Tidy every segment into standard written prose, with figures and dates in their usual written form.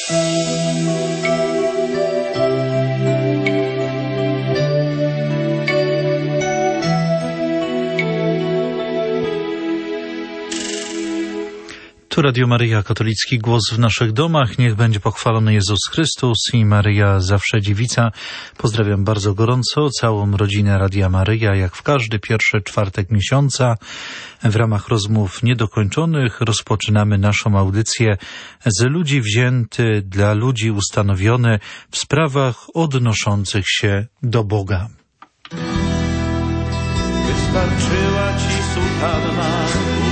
Tu Radio Maryja, katolicki głos w naszych domach. Niech będzie pochwalony Jezus Chrystus i Maryja zawsze dziewica. Pozdrawiam bardzo gorąco całą rodzinę Radia Maryja, jak w każdy pierwszy czwartek miesiąca. W ramach rozmów niedokończonych rozpoczynamy naszą audycję z ludzi wzięty dla ludzi ustanowiony w sprawach odnoszących się do Boga. Wystarczyła ci sutanna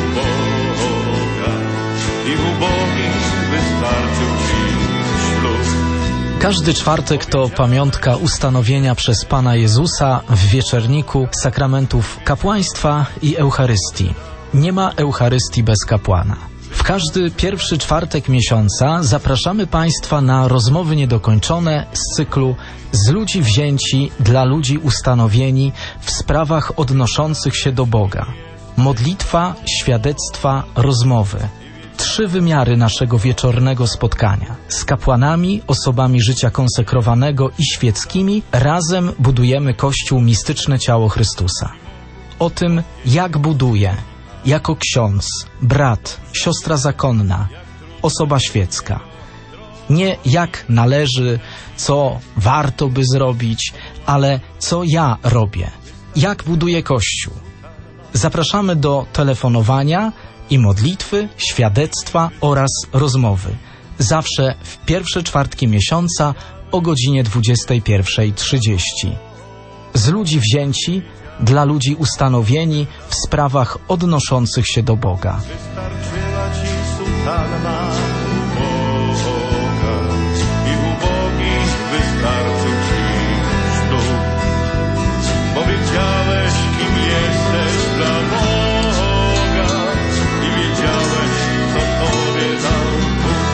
i ubogim wystarczył ci ślub. Każdy czwartek to pamiątka ustanowienia przez Pana Jezusa w wieczerniku sakramentów kapłaństwa i Eucharystii. Nie ma Eucharystii bez kapłana. W każdy pierwszy czwartek miesiąca zapraszamy Państwa na rozmowy niedokończone z cyklu Z ludzi wzięci dla ludzi ustanowieni w sprawach odnoszących się do Boga. Modlitwa, świadectwa, rozmowy. 3 wymiary naszego wieczornego spotkania. Z kapłanami, osobami życia konsekrowanego i świeckimi razem budujemy Kościół mistyczne ciało Chrystusa. O tym, jak buduje, jako ksiądz, brat, siostra zakonna, osoba świecka. Nie jak należy, co warto by zrobić, ale co ja robię, jak buduję Kościół. Zapraszamy do telefonowania i modlitwy, świadectwa oraz rozmowy. Zawsze w pierwsze czwartki miesiąca o godzinie 21:30. Z ludzi wzięci dla ludzi ustanowieni w sprawach odnoszących się do Boga. Wystarczyła ci sutanna uboga i ubogi wystarczył ci ślub. Bo wiedziałeś, kim jesteś dla Boga i wiedziałeś, co tobie dał Bóg.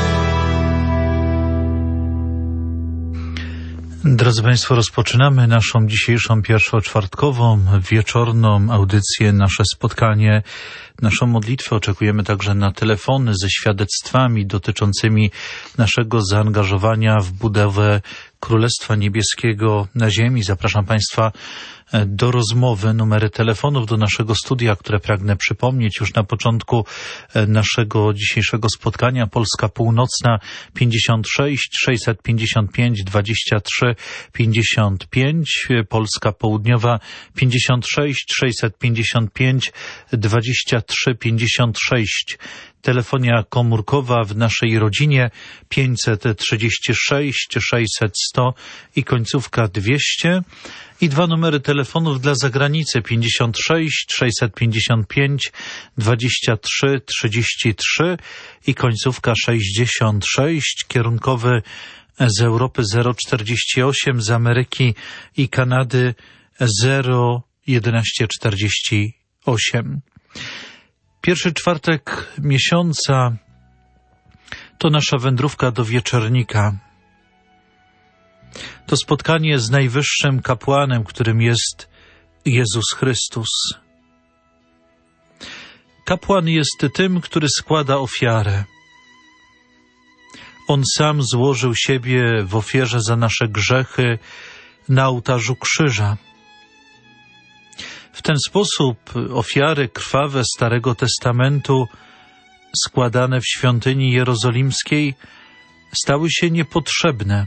Drodzy Państwo, rozpoczynamy naszą dzisiejszą pierwszoczwartkową, wieczorną audycję, nasze spotkanie, naszą modlitwę. Oczekujemy także na telefony ze świadectwami dotyczącymi naszego zaangażowania w budowę Królestwa Niebieskiego na ziemi. Zapraszam Państwa do rozmowy. Numery telefonów do naszego studia, które pragnę przypomnieć już na początku naszego dzisiejszego spotkania. Polska Północna 56 655 23 55, Polska Południowa 56 655 23 56. Telefonia komórkowa w naszej rodzinie 536 600 100 i końcówka 200. I 2 numery telefonów dla zagranicy 56 655 23 33 i końcówka 66, kierunkowy z Europy 048, z Ameryki i Kanady 01148. Pierwszy czwartek miesiąca to nasza wędrówka do wieczornika. To spotkanie z najwyższym kapłanem, którym jest Jezus Chrystus. Kapłan jest tym, który składa ofiarę. On sam złożył siebie w ofierze za nasze grzechy na ołtarzu krzyża. W ten sposób ofiary krwawe Starego Testamentu składane w świątyni jerozolimskiej stały się niepotrzebne.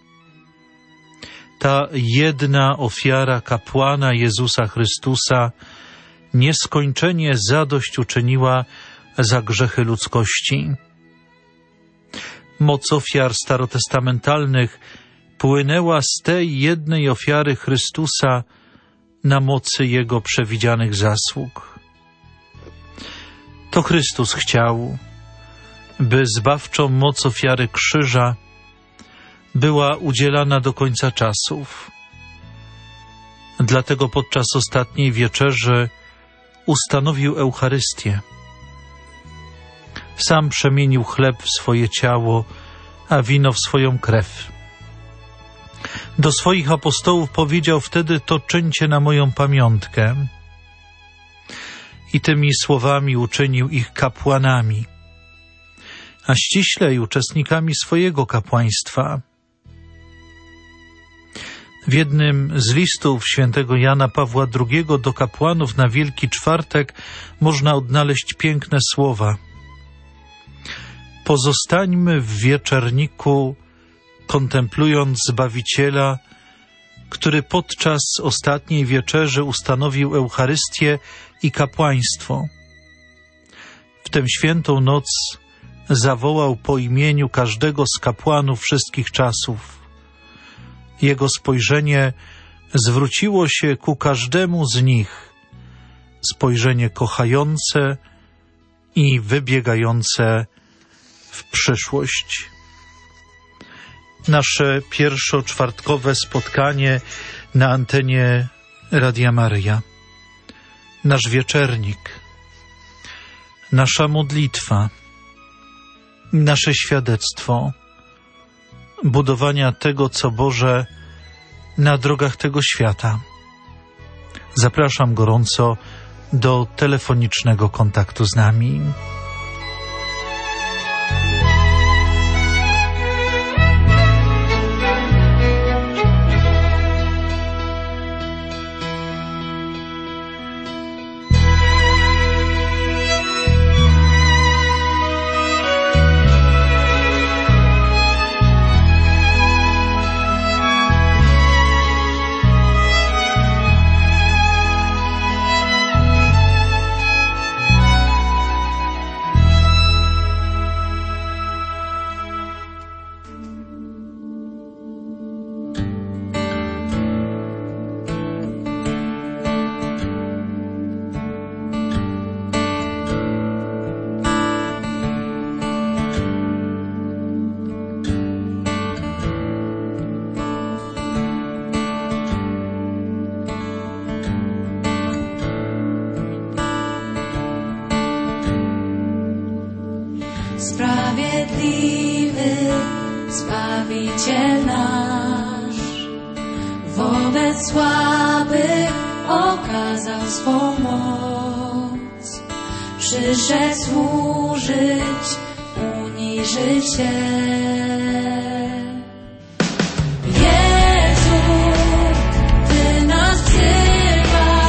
Ta jedna ofiara kapłana Jezusa Chrystusa nieskończenie zadośćuczyniła za grzechy ludzkości. Moc ofiar starotestamentalnych płynęła z tej jednej ofiary Chrystusa na mocy Jego przewidzianych zasług. To Chrystus chciał, by zbawczą moc ofiary krzyża była udzielana do końca czasów. Dlatego podczas ostatniej wieczerzy ustanowił Eucharystię. Sam przemienił chleb w swoje ciało, a wino w swoją krew. Do swoich apostołów powiedział wtedy: to czyńcie na moją pamiątkę. I tymi słowami uczynił ich kapłanami. a ściślej uczestnikami swojego kapłaństwa. W jednym z listów świętego Jana Pawła II do kapłanów na Wielki Czwartek można odnaleźć piękne słowa. Pozostańmy w wieczerniku, kontemplując Zbawiciela, który podczas ostatniej wieczerzy ustanowił Eucharystię i kapłaństwo. W tę świętą noc zawołał po imieniu każdego z kapłanów wszystkich czasów. Jego spojrzenie zwróciło się ku każdemu z nich, spojrzenie kochające i wybiegające w przyszłość. Nasze pierwszoczwartkowe spotkanie na antenie Radia Maryja. Nasz wieczernik, nasza modlitwa, nasze świadectwo budowania tego, co Boże, na drogach tego świata. Zapraszam gorąco do telefonicznego kontaktu z nami. Sprawiedliwy Zbawiciel nasz, wobec słabych okazał swą moc. Przyszedł służyć, uniżyć się. Jezu, Ty nas wzywasz,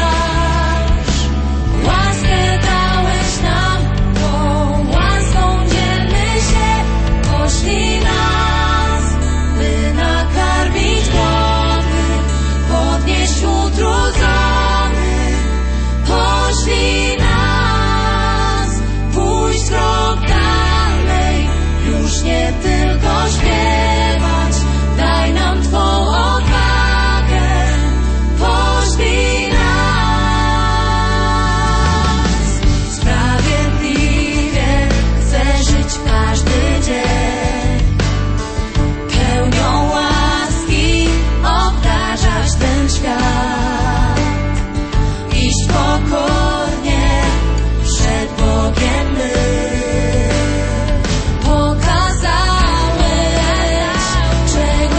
łaskę dałeś nam, tą łaską dzielmy się. Poślij nas, by nakarmić głodnych, podnieść utrudzonych. Poślij nas, pójść krok dalej, już nie tylko śpiewać. Daj nam Twą odwagę, poślij nas. Sprawiedliwie chcę żyć każdy dzień, pełnią łaski obdarzać ten świat. Iść pokornie przed Bogiem my. Pokazałeś, czego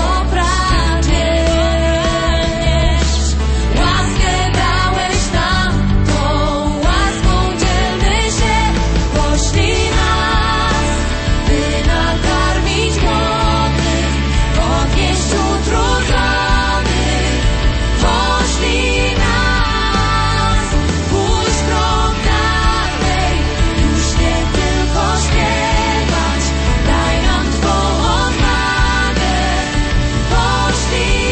pragniesz. Łaskę dałeś nam, tą łaską dzielmy się. Poślij nas, by nakarmić głodnych, podnieść utrudzonych. Poślij nas, pójść krok dalej, już nie tylko śpiewać. Daj nam Twą odwagę, poślij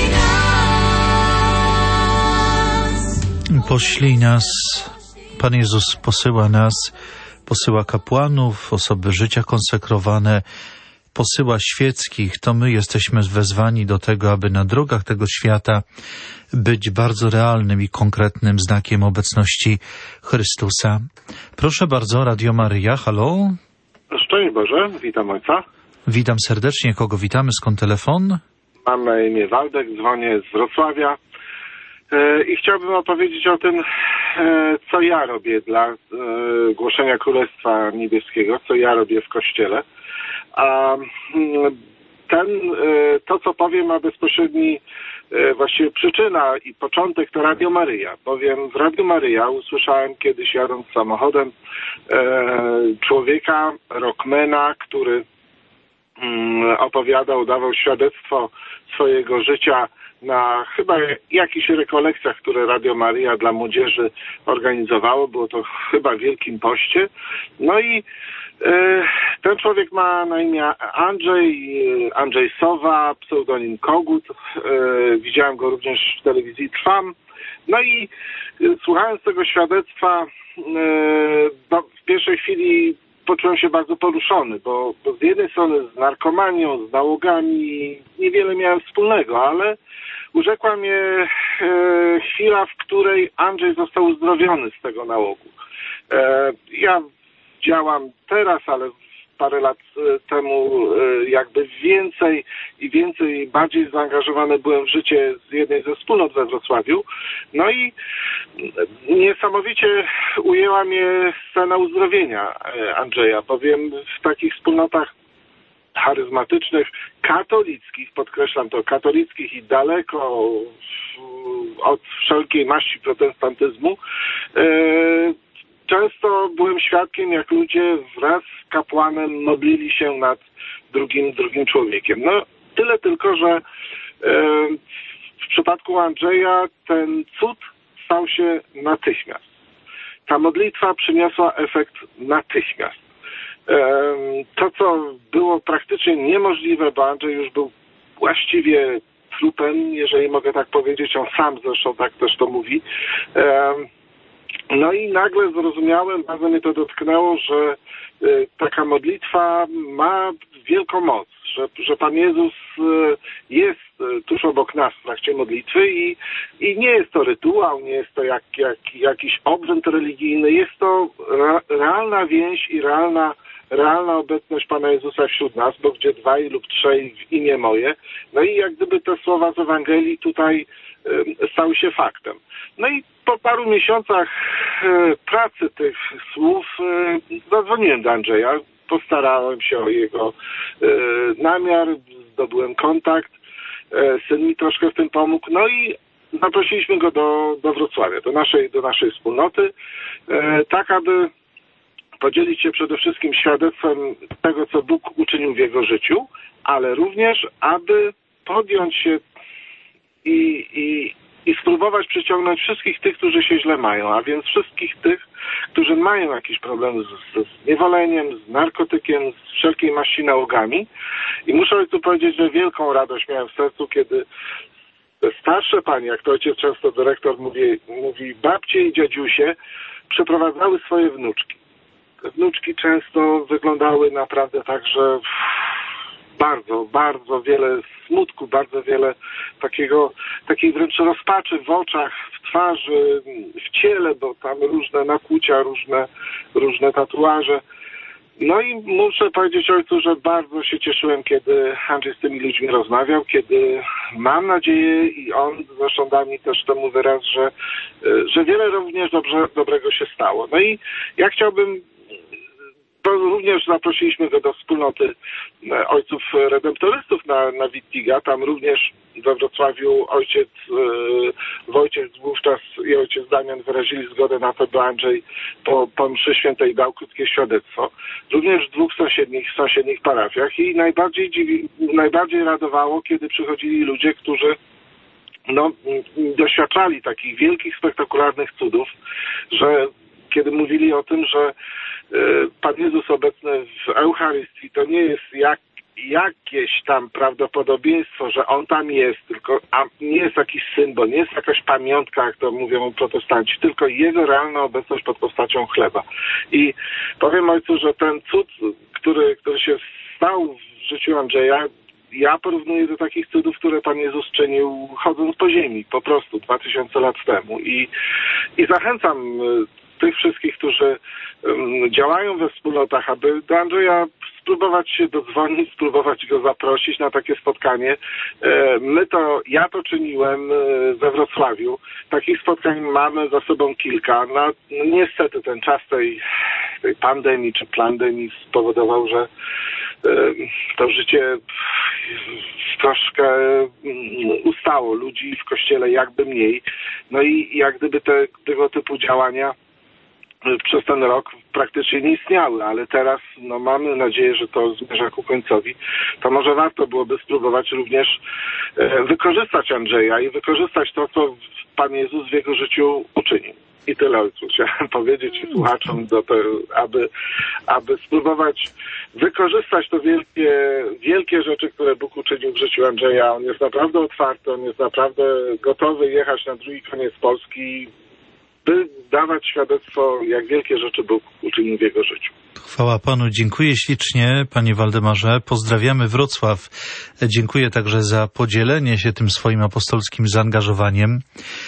nas. Poślij nas. Pan Jezus posyła nas, posyła kapłanów, osoby życia konsekrowane, posyła świeckich. To my jesteśmy wezwani do tego, aby na drogach tego świata być bardzo realnym i konkretnym znakiem obecności Chrystusa. Proszę bardzo, Radio Maryja, halo? Szczęść Boże, witam Ojca. Witam serdecznie. Kogo witamy? Skąd telefon? Mam na imię Waldek, dzwonię z Wrocławia i chciałbym opowiedzieć o tym, co ja robię dla głoszenia Królestwa Niebieskiego, co ja robię w Kościele. A to, co powiem, ma bezpośredni właściwie przyczyna i początek to Radio Maryja, bowiem w Radiu Maryja usłyszałem kiedyś, jadąc samochodem, człowieka, rockmana, który opowiadał, dawał świadectwo swojego życia na chyba jakichś rekolekcjach, które Radio Maryja dla młodzieży organizowało. Było to chyba w Wielkim Poście. No i ten człowiek ma na imię Andrzej Sowa, pseudonim Kogut. Widziałem go również w telewizji Trwam. No i słuchając tego świadectwa, w pierwszej chwili poczułem się bardzo poruszony, bo z jednej strony z narkomanią, z nałogami niewiele miałem wspólnego, ale urzekła mnie chwila, w której Andrzej został uzdrowiony z tego nałogu. Ja działam teraz, ale parę lat temu jakby bardziej zaangażowany byłem w życie z jednej ze wspólnot we Wrocławiu. No i niesamowicie ujęła mnie scena uzdrowienia Andrzeja, bowiem w takich wspólnotach charyzmatycznych, katolickich, podkreślam to, katolickich i daleko od wszelkiej maści protestantyzmu, często byłem świadkiem, jak ludzie wraz z kapłanem modlili się nad drugim człowiekiem. No tyle tylko, że w przypadku Andrzeja ten cud stał się natychmiast. Ta modlitwa przyniosła efekt natychmiast. To, co było praktycznie niemożliwe, bo Andrzej już był właściwie trupem, jeżeli mogę tak powiedzieć, on sam zresztą tak też to mówi. No i nagle zrozumiałem, bardzo mnie to dotknęło, że taka modlitwa ma wielką moc, że Pan Jezus jest tuż obok nas w trakcie modlitwy i nie jest to rytuał, nie jest to jakiś obrzęd religijny, jest to realna więź i realna obecność Pana Jezusa wśród nas, bo gdzie dwaj lub trzej w imię moje. No i jak gdyby te słowa z Ewangelii tutaj stały się faktem. No i po paru miesiącach pracy tych słów zadzwoniłem do Andrzeja, postarałem się o jego namiar, zdobyłem kontakt, syn mi troszkę w tym pomógł, no i zaprosiliśmy go do Wrocławia, do naszej wspólnoty, tak aby podzielić się przede wszystkim świadectwem tego, co Bóg uczynił w jego życiu, ale również, aby podjąć się i spróbować przyciągnąć wszystkich tych, którzy się źle mają, a więc wszystkich tych, którzy mają jakiś problem z niewoleniem, z narkotykiem, z wszelkiej maści nałogami. I muszę tu powiedzieć, że wielką radość miałem w sercu, kiedy starsze panie, jak to ojciec często dyrektor mówi, babcie i dziadziusie przeprowadzały swoje wnuczki. Te wnuczki często wyglądały naprawdę tak, że bardzo, bardzo wiele smutku, bardzo wiele takiej wręcz rozpaczy w oczach, w twarzy, w ciele, bo tam różne nakłucia, różne tatuaże. No i muszę powiedzieć ojcu, że bardzo się cieszyłem, kiedy Andrzej z tymi ludźmi rozmawiał, kiedy mam nadzieję i on zresztą dał mi też temu wyraz, że wiele również dobrego się stało. No i ja chciałbym, to również zaprosiliśmy go do wspólnoty ojców redemptorystów na Wittiga. Tam również we Wrocławiu ojciec Wojciech wówczas i ojciec Damian wyrazili zgodę na to, by Andrzej po mszy świętej dał krótkie świadectwo. Również w dwóch sąsiednich parafiach i najbardziej radowało, kiedy przychodzili ludzie, którzy doświadczali takich wielkich, spektakularnych cudów, że kiedy mówili o tym, że Pan Jezus obecny w Eucharystii to nie jest jakieś tam prawdopodobieństwo, że On tam jest, a nie jest jakiś symbol, nie jest jakaś pamiątka, jak to mówią protestanci, tylko Jego realna obecność pod postacią chleba. I powiem ojcu, że ten cud, który się stał w życiu Andrzeja, ja porównuję do takich cudów, które Pan Jezus czynił chodząc po ziemi, po prostu 2000 lat temu. I zachęcam tych wszystkich, którzy działają we wspólnotach, aby do Andrzeja spróbować się dodzwonić, spróbować go zaprosić na takie spotkanie. Ja to czyniłem we Wrocławiu. Takich spotkań mamy za sobą kilka. No, niestety ten czas tej pandemii czy plandemii spowodował, że to życie troszkę ustało. Ludzi w kościele jakby mniej. No i jak gdyby tego typu działania przez ten rok praktycznie nie istniały, ale teraz mamy nadzieję, że to zmierza ku końcowi. To może warto byłoby spróbować również wykorzystać Andrzeja i wykorzystać to, co Pan Jezus w jego życiu uczynił. I tyle, ojcu, chciałem powiedzieć i słuchaczom, aby spróbować wykorzystać to wielkie rzeczy, które Bóg uczynił w życiu Andrzeja. On jest naprawdę otwarty, on jest naprawdę gotowy jechać na drugi koniec Polski, by dawać świadectwo, jak wielkie rzeczy Bóg uczynił w jego życiu. Chwała Panu, dziękuję ślicznie, Panie Waldemarze. Pozdrawiamy Wrocław. Dziękuję także za podzielenie się tym swoim apostolskim zaangażowaniem.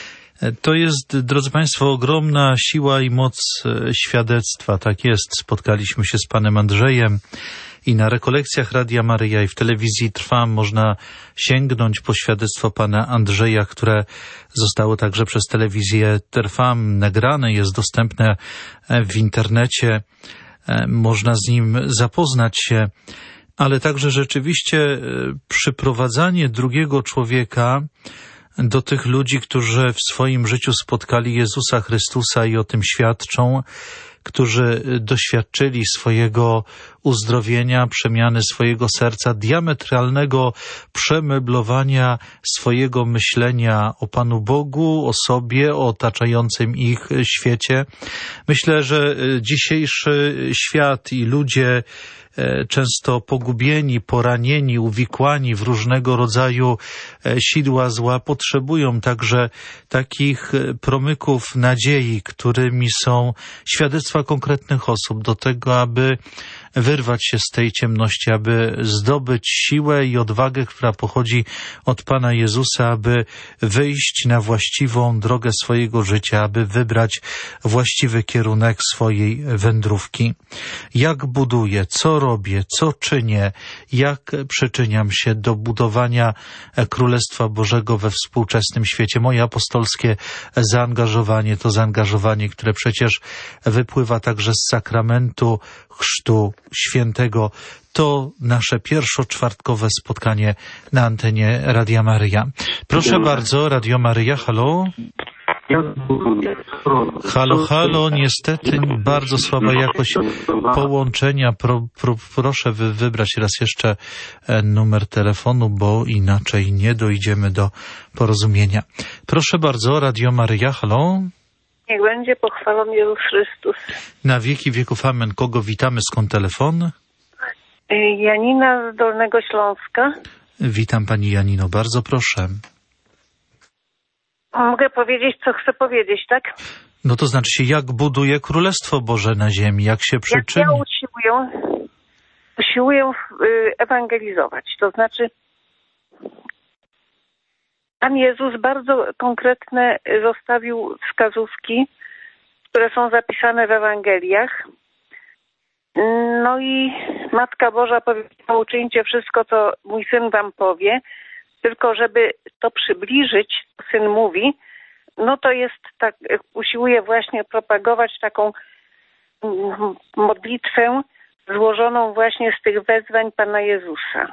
To jest, drodzy Państwo, ogromna siła i moc świadectwa. Tak jest, spotkaliśmy się z Panem Andrzejem i na rekolekcjach Radia Maryja i w telewizji Trwam można sięgnąć po świadectwo Pana Andrzeja, które zostało także przez telewizję Trwam nagrane, jest dostępne w internecie. Można z nim zapoznać się, ale także rzeczywiście przyprowadzanie drugiego człowieka do tych ludzi, którzy w swoim życiu spotkali Jezusa Chrystusa i o tym świadczą, którzy doświadczyli swojego uzdrowienia, przemiany swojego serca, diametralnego przemeblowania swojego myślenia o Panu Bogu, o sobie, o otaczającym ich świecie. Myślę, że dzisiejszy świat i ludzie często pogubieni, poranieni, uwikłani w różnego rodzaju sidła zła, potrzebują także takich promyków nadziei, którymi są świadectwa konkretnych osób, do tego, aby wyrwać się z tej ciemności, aby zdobyć siłę i odwagę, która pochodzi od Pana Jezusa, aby wyjść na właściwą drogę swojego życia, aby wybrać właściwy kierunek swojej wędrówki. Jak buduję, co robię, co czynię, jak przyczyniam się do budowania Królestwa Bożego we współczesnym świecie. Moje apostolskie zaangażowanie to zaangażowanie, które przecież wypływa także z sakramentu Chrztu Świętego. To nasze pierwszoczwartkowe spotkanie na antenie Radia Maryja. Proszę bardzo, Radio Maryja, halo? Halo, niestety bardzo słaba jakość połączenia. Proszę wybrać raz jeszcze numer telefonu, bo inaczej nie dojdziemy do porozumienia. Proszę bardzo, Radio Maryja, halo? Niech będzie pochwalony Jezus Chrystus. Na wieki wieków amen. Kogo witamy? Skąd telefon? Janina z Dolnego Śląska. Witam Pani Janino, bardzo proszę. Mogę powiedzieć, co chcę powiedzieć, tak? No to znaczy się, jak buduje Królestwo Boże na ziemi, jak się przyczyni? Ja usiłuję ewangelizować, to znaczy Pan Jezus bardzo konkretne zostawił wskazówki, które są zapisane w Ewangeliach. No i Matka Boża powiedziała, uczyńcie wszystko, co mój Syn wam powie, tylko żeby to przybliżyć, Syn mówi, no to jest tak, usiłuje właśnie propagować taką modlitwę złożoną właśnie z tych wezwań Pana Jezusa.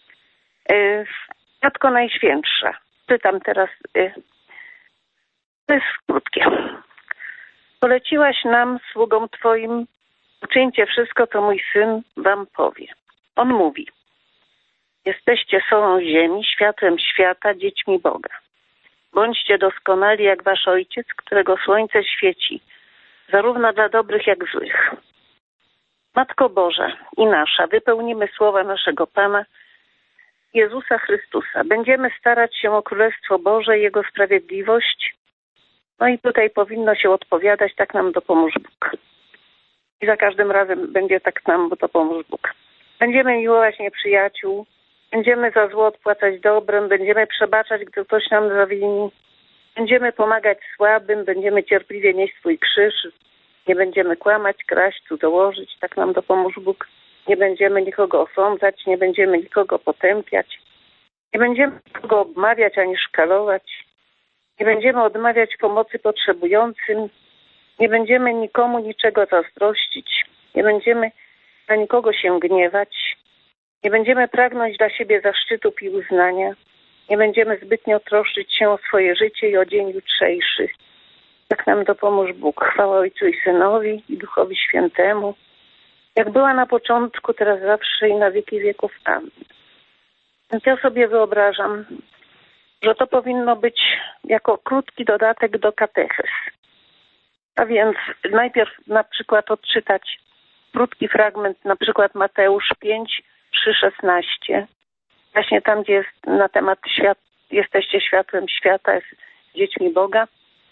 Matko Najświętsza, czytam teraz, to jest krótkie. Poleciłaś nam, sługom Twoim, uczyńcie wszystko, co mój Syn wam powie. On mówi, jesteście solą ziemi, światłem świata, dziećmi Boga. Bądźcie doskonali jak wasz Ojciec, którego słońce świeci, zarówno dla dobrych, jak złych. Matko Boża i nasza, wypełnimy słowa naszego Pana Jezusa Chrystusa. Będziemy starać się o Królestwo Boże i Jego sprawiedliwość. No i tutaj powinno się odpowiadać, tak nam dopomóż Bóg. I za każdym razem będzie tak nam dopomóż Bóg. Będziemy miłować nieprzyjaciół, będziemy za zło odpłacać dobrem, będziemy przebaczać, gdy ktoś nam zawini. Będziemy pomagać słabym, będziemy cierpliwie nieść swój krzyż. Nie będziemy kłamać, kraść, cudzołożyć, tak nam dopomóż Bóg. Nie będziemy nikogo osądzać, nie będziemy nikogo potępiać. Nie będziemy nikogo obmawiać ani szkalować. Nie będziemy odmawiać pomocy potrzebującym. Nie będziemy nikomu niczego zazdrościć. Nie będziemy na nikogo się gniewać. Nie będziemy pragnąć dla siebie zaszczytów i uznania. Nie będziemy zbytnio troszczyć się o swoje życie i o dzień jutrzejszy. Tak nam dopomóż Bóg. Chwała Ojcu i Synowi i Duchowi Świętemu, jak była na początku, teraz zawsze i na wieki wieków. Amen. Więc ja sobie wyobrażam, że to powinno być jako krótki dodatek do katechez. A więc najpierw na przykład odczytać krótki fragment, na przykład Mateusz 5, 3, 16. Właśnie tam, gdzie jest na temat jesteście światłem świata, z dziećmi Boga.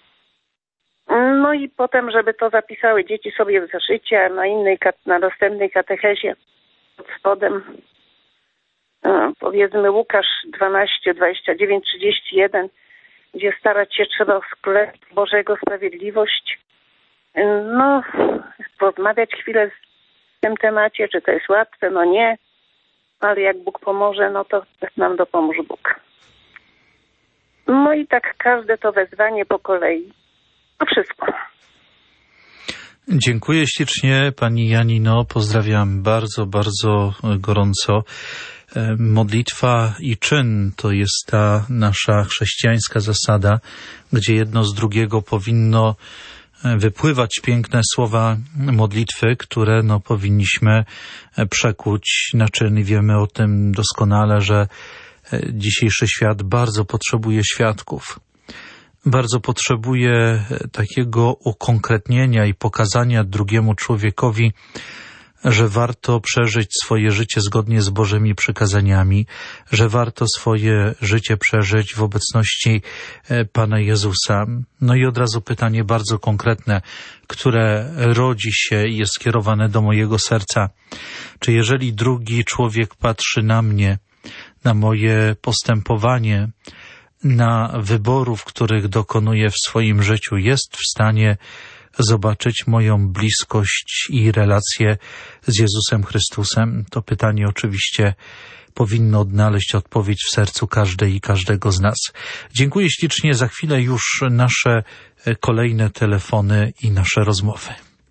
No i potem, żeby to zapisały dzieci sobie w zeszycie, a na następnej katechezie pod spodem powiedzmy Łukasz 12, 29, 31, gdzie starać się trzeba o sklep Bożego sprawiedliwość. No, porozmawiać chwilę w tym temacie, czy to jest łatwe, no nie, ale jak Bóg pomoże, no to nam dopomóż Bóg. No i tak każde to wezwanie po kolei. To wszystko. Dziękuję ślicznie pani Janino, pozdrawiam bardzo, bardzo gorąco. Modlitwa i czyn to jest ta nasza chrześcijańska zasada, gdzie jedno z drugiego powinno wypływać piękne słowa modlitwy, które powinniśmy przekuć na czyn i wiemy o tym doskonale, że dzisiejszy świat bardzo potrzebuje świadków. Bardzo potrzebuje takiego ukonkretnienia i pokazania drugiemu człowiekowi, że warto przeżyć swoje życie zgodnie z Bożymi przykazaniami, że warto swoje życie przeżyć w obecności Pana Jezusa. No i od razu pytanie bardzo konkretne, które rodzi się i jest skierowane do mojego serca. Czy jeżeli drugi człowiek patrzy na mnie, na moje postępowanie, na wyborów, których dokonuję w swoim życiu, jest w stanie zobaczyć moją bliskość i relację z Jezusem Chrystusem? To pytanie oczywiście powinno odnaleźć odpowiedź w sercu każdej i każdego z nas. Dziękuję ślicznie. Za chwilę już nasze kolejne telefony i nasze rozmowy.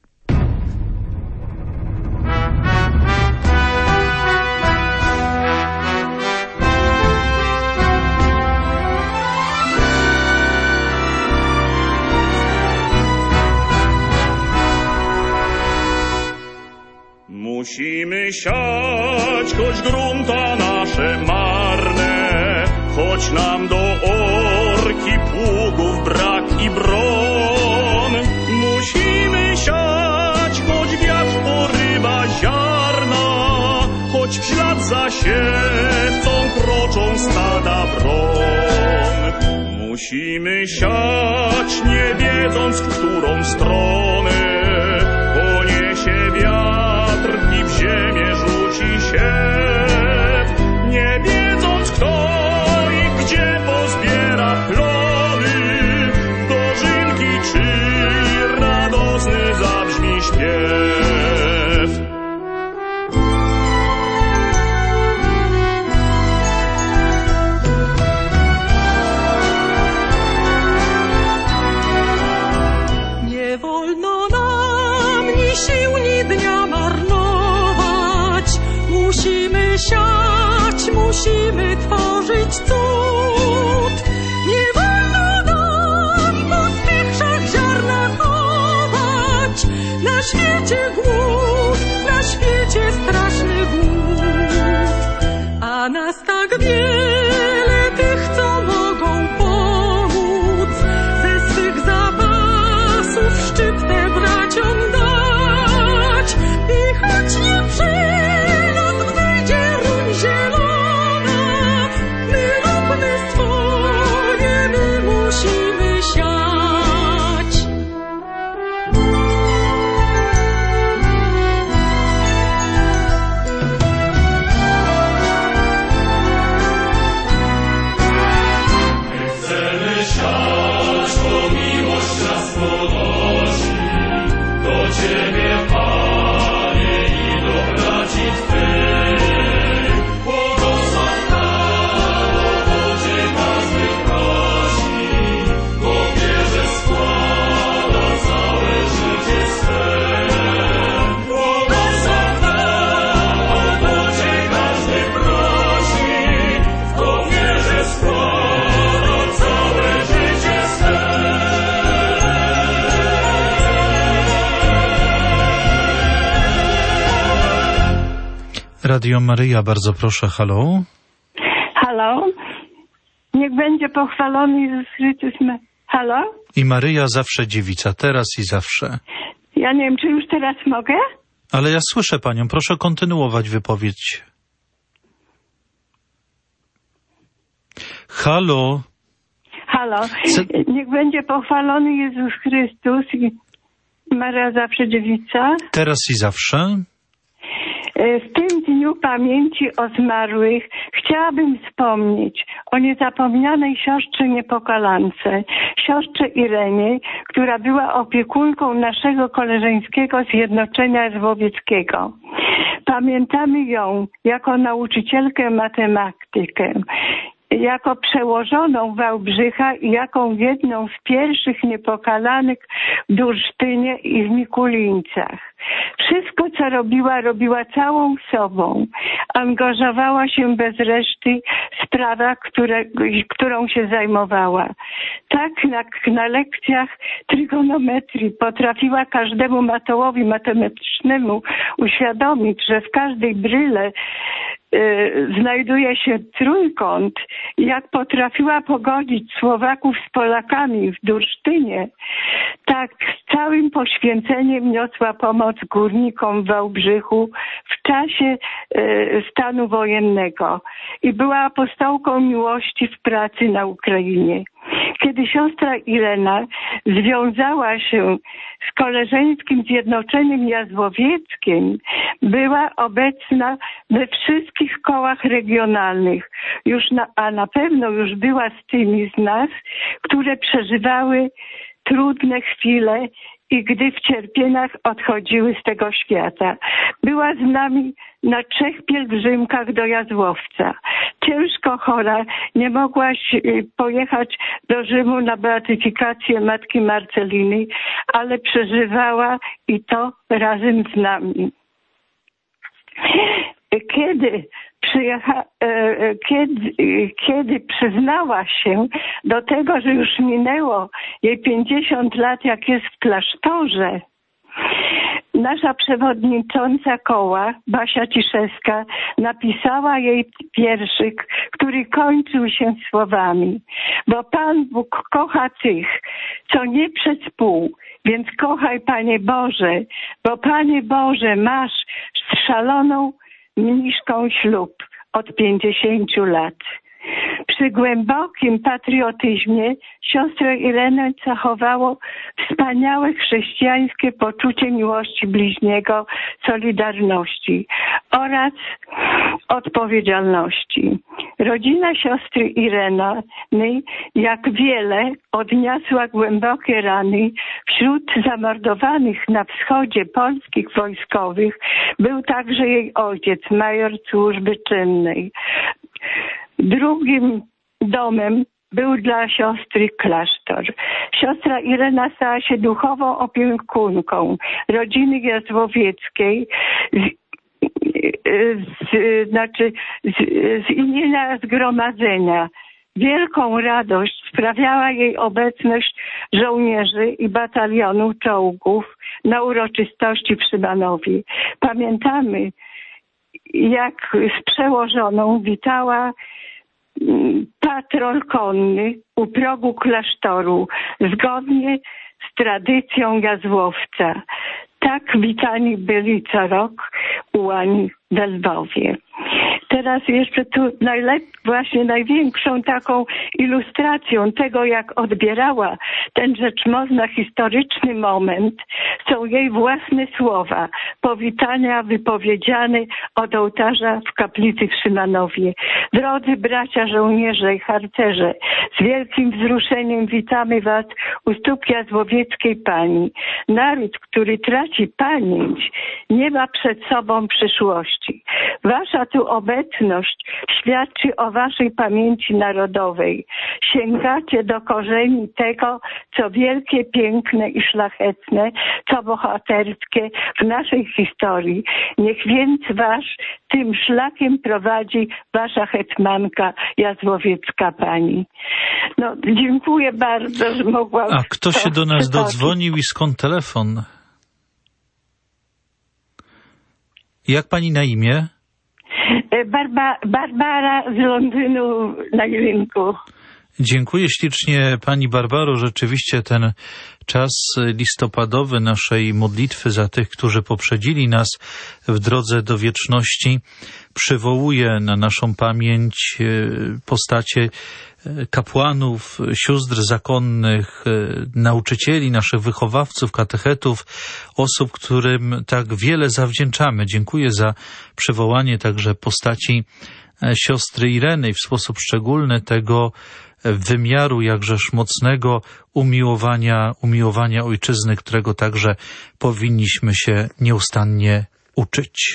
Musimy siać, choć grunta nasze marne, choć nam do orki pługów brak i bron. Musimy siać, choć wiatr porywa ziarna, choć w ślad za siewcą kroczą stada wron. Musimy siać, nie wiedząc, w którą stronę poniesie wiatr i w ziemię rzuci siew, nie wiedząc kto i gdzie pozbiera plony, dożynki czy radosny zabrzmi śpiew. Nie wolno nam ni sił, ni dnia marnować. Musimy siać, musimy tworzyć cud. Nie wolno nam po spichrzach ziarna chować. Na świecie głód, na świecie straszny głód. A nas tak wiele tych, co mogą pomóc, ze swych zapasów szczyptę braciom dać. I choć nie przy nas wejdzie ruń zielona, my róbmy swoje, my musimy siać. Radio Maryja, bardzo proszę, halo. Halo? Niech będzie pochwalony Jezus Chrystus. Halo? I Maryja zawsze dziewica, teraz i zawsze. Ja nie wiem, czy już teraz mogę? Ale ja słyszę panią, proszę kontynuować wypowiedź. Halo? Halo? Niech będzie pochwalony Jezus Chrystus i Maryja zawsze dziewica. Teraz i zawsze. W tym dniu pamięci o zmarłych chciałabym wspomnieć o niezapomnianej siostrze niepokalance, siostrze Irenie, która była opiekunką naszego koleżeńskiego zjednoczenia złowieckiego. Pamiętamy ją jako nauczycielkę matematykę, jako przełożoną Wałbrzycha i jako jedną z pierwszych niepokalanych w Dursztynie i w Mikulińcach. Wszystko, co robiła całą sobą. Angażowała się bez reszty w sprawach, którą się zajmowała. Tak jak na lekcjach trygonometrii potrafiła każdemu matołowi matematycznemu uświadomić, że w każdej bryle znajduje się trójkąt, jak potrafiła pogodzić Słowaków z Polakami w Dursztynie, tak z całym poświęceniem niosła pomoc górnikom w Wałbrzychu w czasie stanu wojennego i była apostołką miłości w pracy na Ukrainie. Kiedy siostra Irena związała się z koleżeńskim zjednoczeniem jazłowieckim, była obecna we wszystkich kołach regionalnych, a na pewno już była z tymi z nas, które przeżywały trudne chwile i gdy w cierpieniach odchodziły z tego świata. Była z nami na 3 pielgrzymkach do Jazłowca. Ciężko chora, nie mogła pojechać do Rzymu na beatyfikację Matki Marceliny, ale przeżywała i to razem z nami. Kiedy przyznała się do tego, że już minęło jej 50 lat, jak jest w klasztorze, nasza przewodnicząca koła, Basia Ciszewska, napisała jej wierszyk, który kończył się słowami: bo Pan Bóg kocha tych, co nie przez pół, więc kochaj, Panie Boże, bo Panie Boże, masz z szaloną mniszką ślub od 50 lat. Przy głębokim patriotyzmie siostrę Irenę cechowało wspaniałe chrześcijańskie poczucie miłości bliźniego, solidarności oraz odpowiedzialności. Rodzina siostry Ireny, jak wiele, odniosła głębokie rany. Wśród zamordowanych na wschodzie polskich wojskowych był także jej ojciec, major służby czynnej. Drugim domem był dla siostry klasztor. Siostra Irena stała się duchową opiekunką rodziny jazłowieckiej z imienia zgromadzenia. Wielką radość sprawiała jej obecność żołnierzy i batalionu czołgów na uroczystości w Szymanowie. Pamiętamy, jak z przełożoną witała patrol konny u progu klasztoru, zgodnie z tradycją Jazłowca. Tak witani byli co rok ułani w Lwowie. Teraz jeszcze tu właśnie największą taką ilustracją tego, jak odbierała ten rzeczmozna historyczny moment, są jej własne słowa, powitania wypowiedziane od ołtarza w kaplicy w Szymanowie. Drodzy bracia żołnierze i harcerze, z wielkim wzruszeniem witamy was u stóp jazłowieckiej Pani. Naród, który traci pamięć, nie ma przed sobą przyszłości. Wasza tu obecność świadczy o waszej pamięci narodowej. Sięgacie do korzeni tego, co wielkie, piękne i szlachetne, co bohaterskie w naszej historii. Niech więc was tym szlakiem prowadzi wasza hetmanka jazłowiecka Pani. No, dziękuję bardzo, że mogłam... A kto się do nas dodzwonił i skąd telefon? Jak pani na imię? Barbara z Londynu na rynku. Dziękuję ślicznie Pani Barbaro. Rzeczywiście ten czas listopadowy naszej modlitwy za tych, którzy poprzedzili nas w drodze do wieczności, przywołuje na naszą pamięć postacie kapłanów, sióstr zakonnych, nauczycieli, naszych wychowawców, katechetów, osób, którym tak wiele zawdzięczamy. Dziękuję za przywołanie także postaci siostry Ireny i w sposób szczególny tego wymiaru jakżeż mocnego umiłowania ojczyzny, którego także powinniśmy się nieustannie uczyć.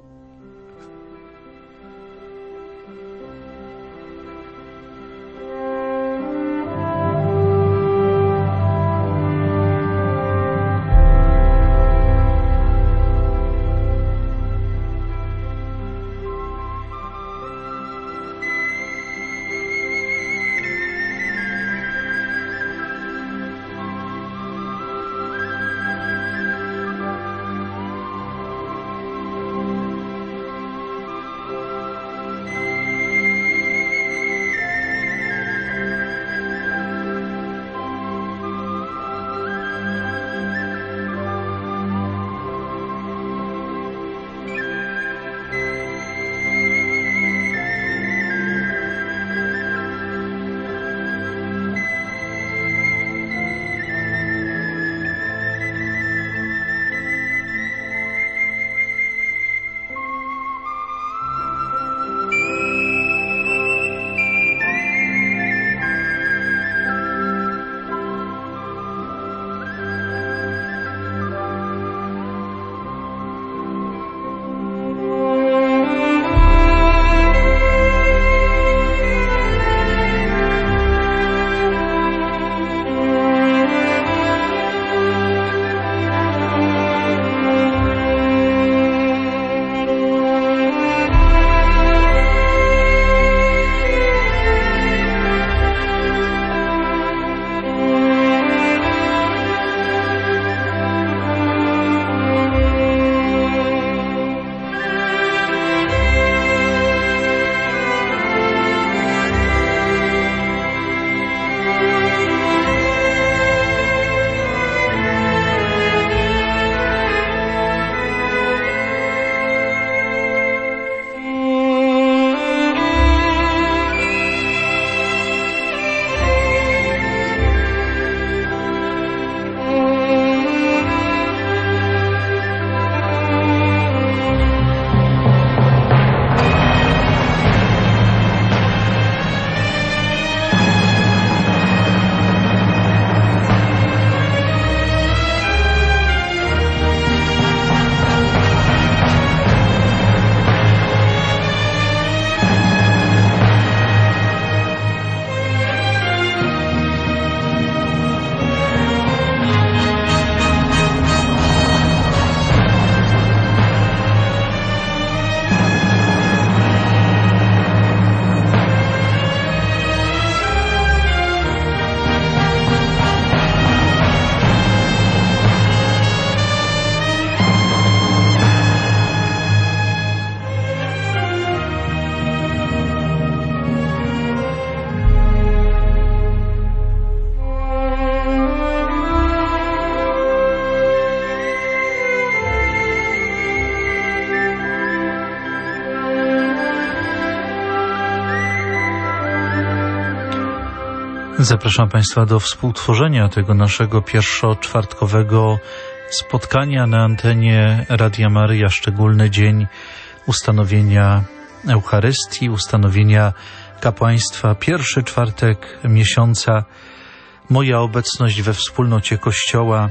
Zapraszam Państwa do współtworzenia tego naszego pierwszoczwartkowego spotkania na antenie Radia Maryja. Szczególny dzień ustanowienia Eucharystii, ustanowienia kapłaństwa. Pierwszy czwartek miesiąca. Moja obecność we wspólnocie Kościoła.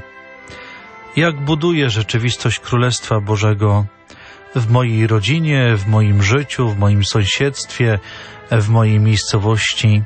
Jak buduje rzeczywistość Królestwa Bożego w mojej rodzinie, w moim życiu, w moim sąsiedztwie, w mojej miejscowości.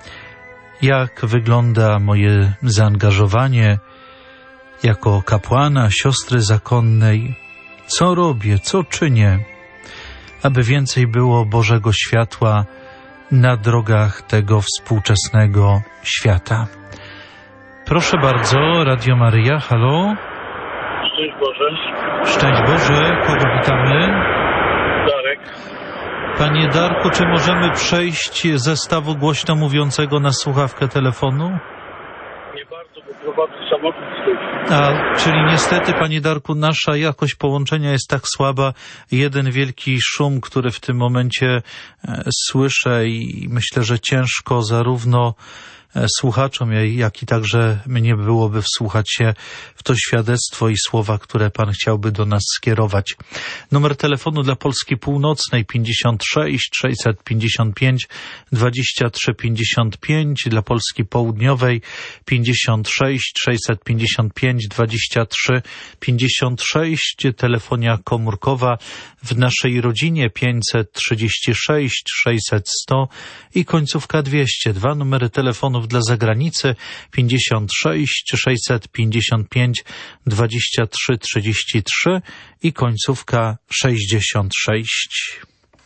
Jak wygląda moje zaangażowanie jako kapłana, siostry zakonnej? Co robię, co czynię, aby więcej było Bożego światła na drogach tego współczesnego świata? Proszę bardzo, Radio Maryja, halo? Szczęść Boże. Szczęść Boże, kogo witamy? Darek. Panie Darku, czy możemy przejść zestawu głośno mówiącego na słuchawkę telefonu? Nie bardzo, bo prowadzę samochód stoi. Czyli niestety, panie Darku, nasza jakość połączenia jest tak słaba. Jeden wielki szum, który w tym momencie słyszę i myślę, że ciężko zarówno słuchaczom, jak i także mnie byłoby wsłuchać się w to świadectwo i słowa, które pan chciałby do nas skierować. Numer telefonu dla Polski Północnej 56 655 23 55, dla Polski Południowej 56 655 23 56, telefonia komórkowa w naszej rodzinie 536 600 100 i końcówka 202, numery telefonów dla zagranicy 56 655 23 33 i końcówka 66.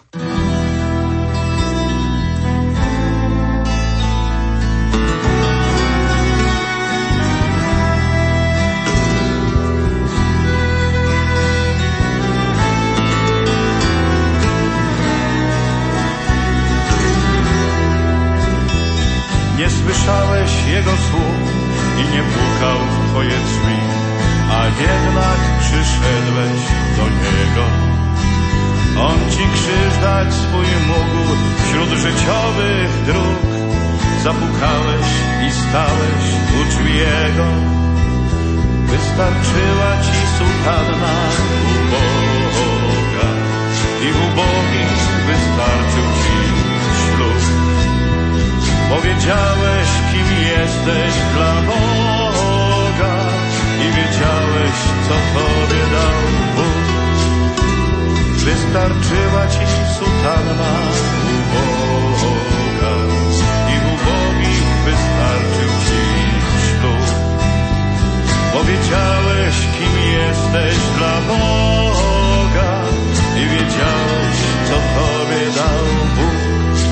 Nie słyszałeś Jego słów i nie pukał w twoje drzwi, a jednak przyszedłeś do Niego. On ci krzyż dać swój mógł wśród życiowych dróg. Zapukałeś i stałeś u drzwi Jego. Wystarczyła ci sutanna uboga i ubogich wystarczył ci ślub. Powiedziałeś, kim jesteś dla Boga i wiedziałeś, co tobie dał Bóg. Wystarczyła ci sutanna uboga i ubogich wystarczył ci ślub. Powiedziałeś, kim jesteś dla Boga i wiedziałeś, co tobie dał Bóg.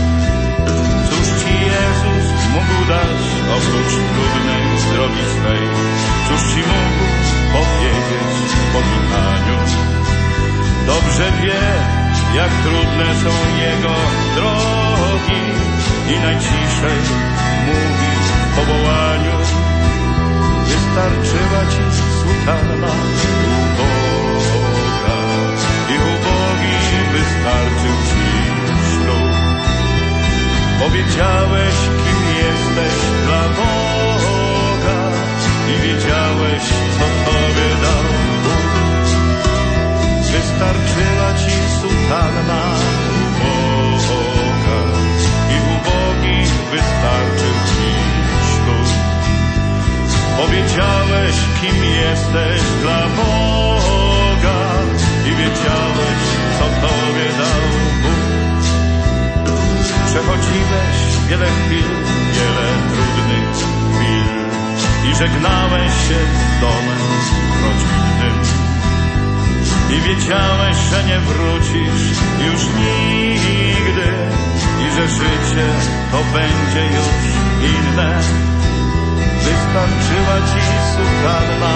Jezus mógł dać oprócz trudnej drogi swej? Cóż ci mógł powiedzieć w powitaniu? Dobrze wie, jak trudne są Jego drogi i najciszej mówi w powołaniu. Wystarczyła ci sutanna uboga i ubogi wystarczył ci ślub. Powiedziałeś, kim jesteś dla Boga i wiedziałeś, co tobie dał Bóg. Wystarczyła ci sutanna uboga i ubogich wystarczył ci ślub. Powiedziałeś, kim jesteś dla Boga i wiedziałeś, co tobie dał Bóg. Przechodziłeś wiele chwil, wiele trudnych chwil i żegnałeś się z domem rodzinnym. I wiedziałeś, że nie wrócisz już nigdy i że życie to będzie już inne. Wystarczyła ci sutanna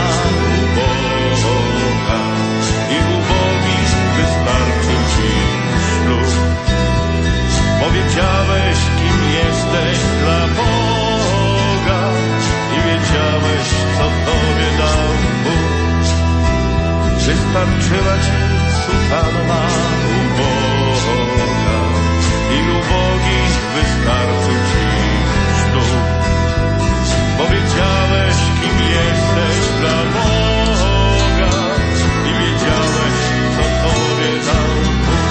uboga i ubogich wystarczył ci ślub. Powiedziałeś, kim jesteś dla Boga i wiedziałeś, co tobie dał Bóg. Wystarczyła ci sutanna uboga i ubogich wystarczył ci ślub. Powiedziałeś, kim jesteś dla Boga i wiedziałeś, co tobie dał Bóg.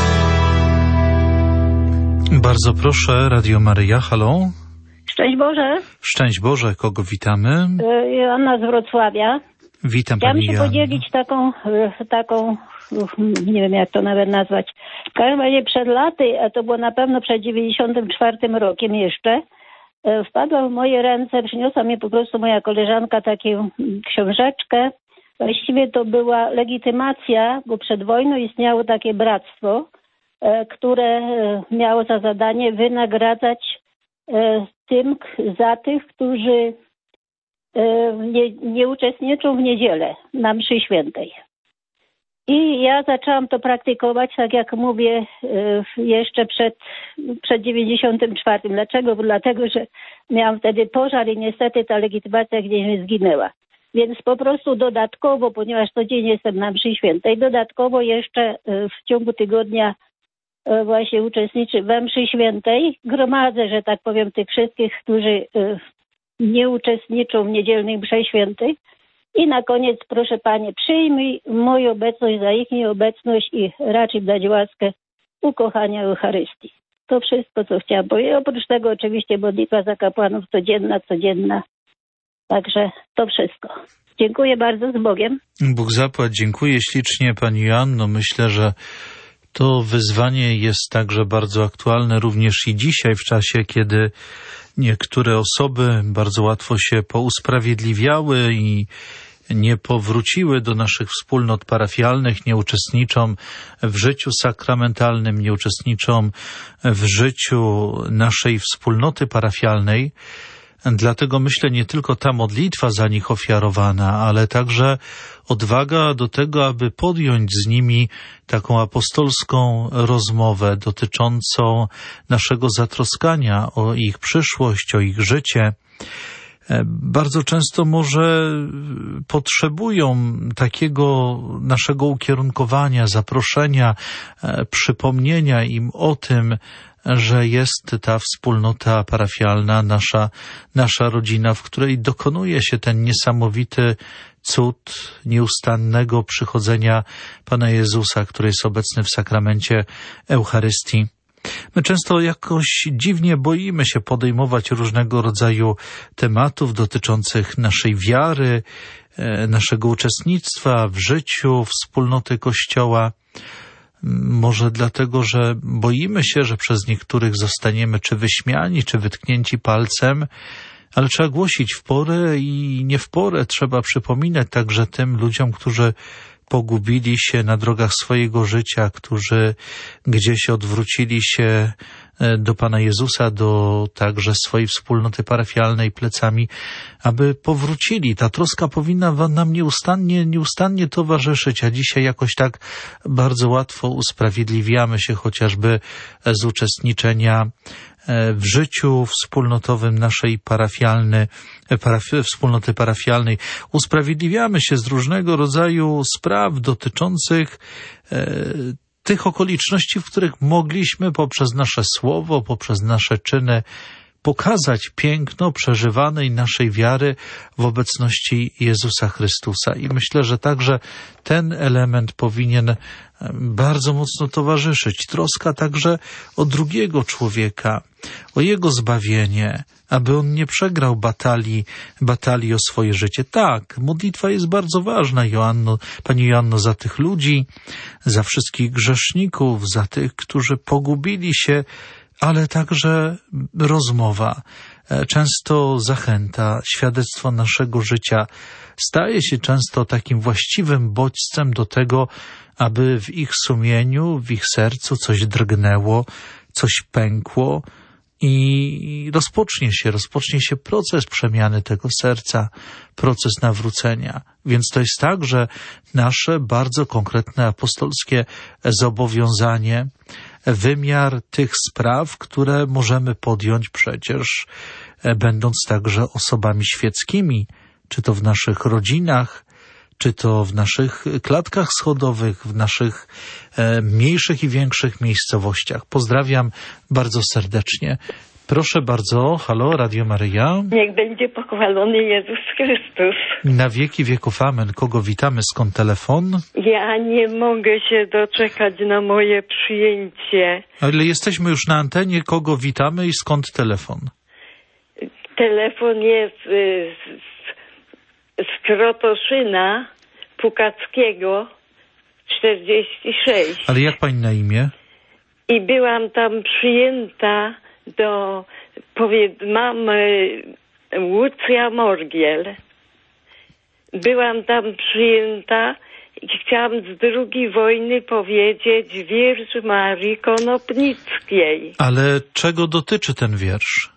Bardzo proszę, Radio Maryja, halo. Szczęść Boże. Szczęść Boże, kogo witamy? Joanna z Wrocławia. Witam Chciałam pani się Joanno. podzielić taką, nie wiem jak to nawet nazwać. W każdym razie przed laty, a to było na pewno przed 94 rokiem jeszcze, wpadła w moje ręce, przyniosła mi po prostu moja koleżanka taką książeczkę. Właściwie to była legitymacja, bo przed wojną istniało takie bractwo, które miało za zadanie wynagradzać za tych, którzy nie uczestniczą w niedzielę na mszy świętej. I ja zaczęłam to praktykować, tak jak mówię, jeszcze przed 94. Dlaczego? Dlatego, że miałam wtedy pożar i niestety ta legitymacja gdzieś mi zginęła. Więc po prostu dodatkowo, ponieważ codziennie jestem na mszy świętej, dodatkowo jeszcze w ciągu tygodnia właśnie uczestniczę we mszy świętej. Gromadzę, że tak powiem, tych wszystkich, którzy nie uczestniczą w niedzielnej mszy świętej. I na koniec, proszę Panie, przyjmij moją obecność za ich nieobecność i raczej dać łaskę ukochania Eucharystii. To wszystko, co chciałam powiedzieć. Oprócz tego oczywiście modlitwa za kapłanów codzienna. Także to wszystko. Dziękuję bardzo, z Bogiem. Bóg zapłać. Dziękuję ślicznie Pani Joanno. Myślę, że to wyzwanie jest także bardzo aktualne również i dzisiaj, w czasie, kiedy niektóre osoby bardzo łatwo się pousprawiedliwiały i nie powróciły do naszych wspólnot parafialnych, nie uczestniczą w życiu sakramentalnym, nie uczestniczą w życiu naszej wspólnoty parafialnej. Dlatego myślę, nie tylko ta modlitwa za nich ofiarowana, ale także odwaga do tego, aby podjąć z nimi taką apostolską rozmowę dotyczącą naszego zatroskania o ich przyszłość, o ich życie. Bardzo często może potrzebują takiego naszego ukierunkowania, zaproszenia, przypomnienia im o tym, że jest ta wspólnota parafialna, nasza rodzina, w której dokonuje się ten niesamowity cud nieustannego przychodzenia Pana Jezusa, który jest obecny w sakramencie Eucharystii. My często jakoś dziwnie boimy się podejmować różnego rodzaju tematów dotyczących naszej wiary, naszego uczestnictwa w życiu wspólnoty Kościoła. Może dlatego, że boimy się, że przez niektórych zostaniemy czy wyśmiani, czy wytknięci palcem, ale trzeba głosić w porę i nie w porę. Trzeba przypominać także tym ludziom, którzy pogubili się na drogach swojego życia, którzy gdzieś odwrócili się do Pana Jezusa, do także swojej wspólnoty parafialnej plecami, aby powrócili. Ta troska powinna nam nieustannie towarzyszyć, a dzisiaj jakoś tak bardzo łatwo usprawiedliwiamy się chociażby z uczestniczenia w życiu wspólnotowym naszej wspólnoty parafialnej. Usprawiedliwiamy się z różnego rodzaju spraw dotyczących tych okoliczności, w których mogliśmy poprzez nasze słowo, poprzez nasze czyny pokazać piękno przeżywanej naszej wiary w obecności Jezusa Chrystusa. I myślę, że także ten element powinien bardzo mocno towarzyszyć. Troska także o drugiego człowieka, o jego zbawienie, aby on nie przegrał batalii o swoje życie. Tak, modlitwa jest bardzo ważna, Pani Joanno, za tych ludzi, za wszystkich grzeszników, za tych, którzy pogubili się, ale także rozmowa, często zachęta, świadectwo naszego życia staje się często takim właściwym bodźcem do tego, aby w ich sumieniu, w ich sercu coś drgnęło, coś pękło i rozpocznie się proces przemiany tego serca, proces nawrócenia. Więc to jest także nasze bardzo konkretne apostolskie zobowiązanie, wymiar tych spraw, które możemy podjąć przecież, będąc także osobami świeckimi, czy to w naszych rodzinach, czy to w naszych klatkach schodowych, w naszych mniejszych i większych miejscowościach. Pozdrawiam bardzo serdecznie. Proszę bardzo, halo, Radio Maryja. Niech będzie pochwalony Jezus Chrystus. Na wieki wieków amen. Kogo witamy? Skąd telefon? Ja nie mogę się doczekać na moje przyjęcie. Ale jesteśmy już na antenie. Kogo witamy i skąd telefon? Telefon jest z Krotoszyna Pukackiego 46. Ale jak pani na imię? I byłam tam przyjęta do mamy Łucja Morgiel. Byłam tam przyjęta i chciałam z II wojny powiedzieć wiersz Marii Konopnickiej. Ale czego dotyczy ten wiersz?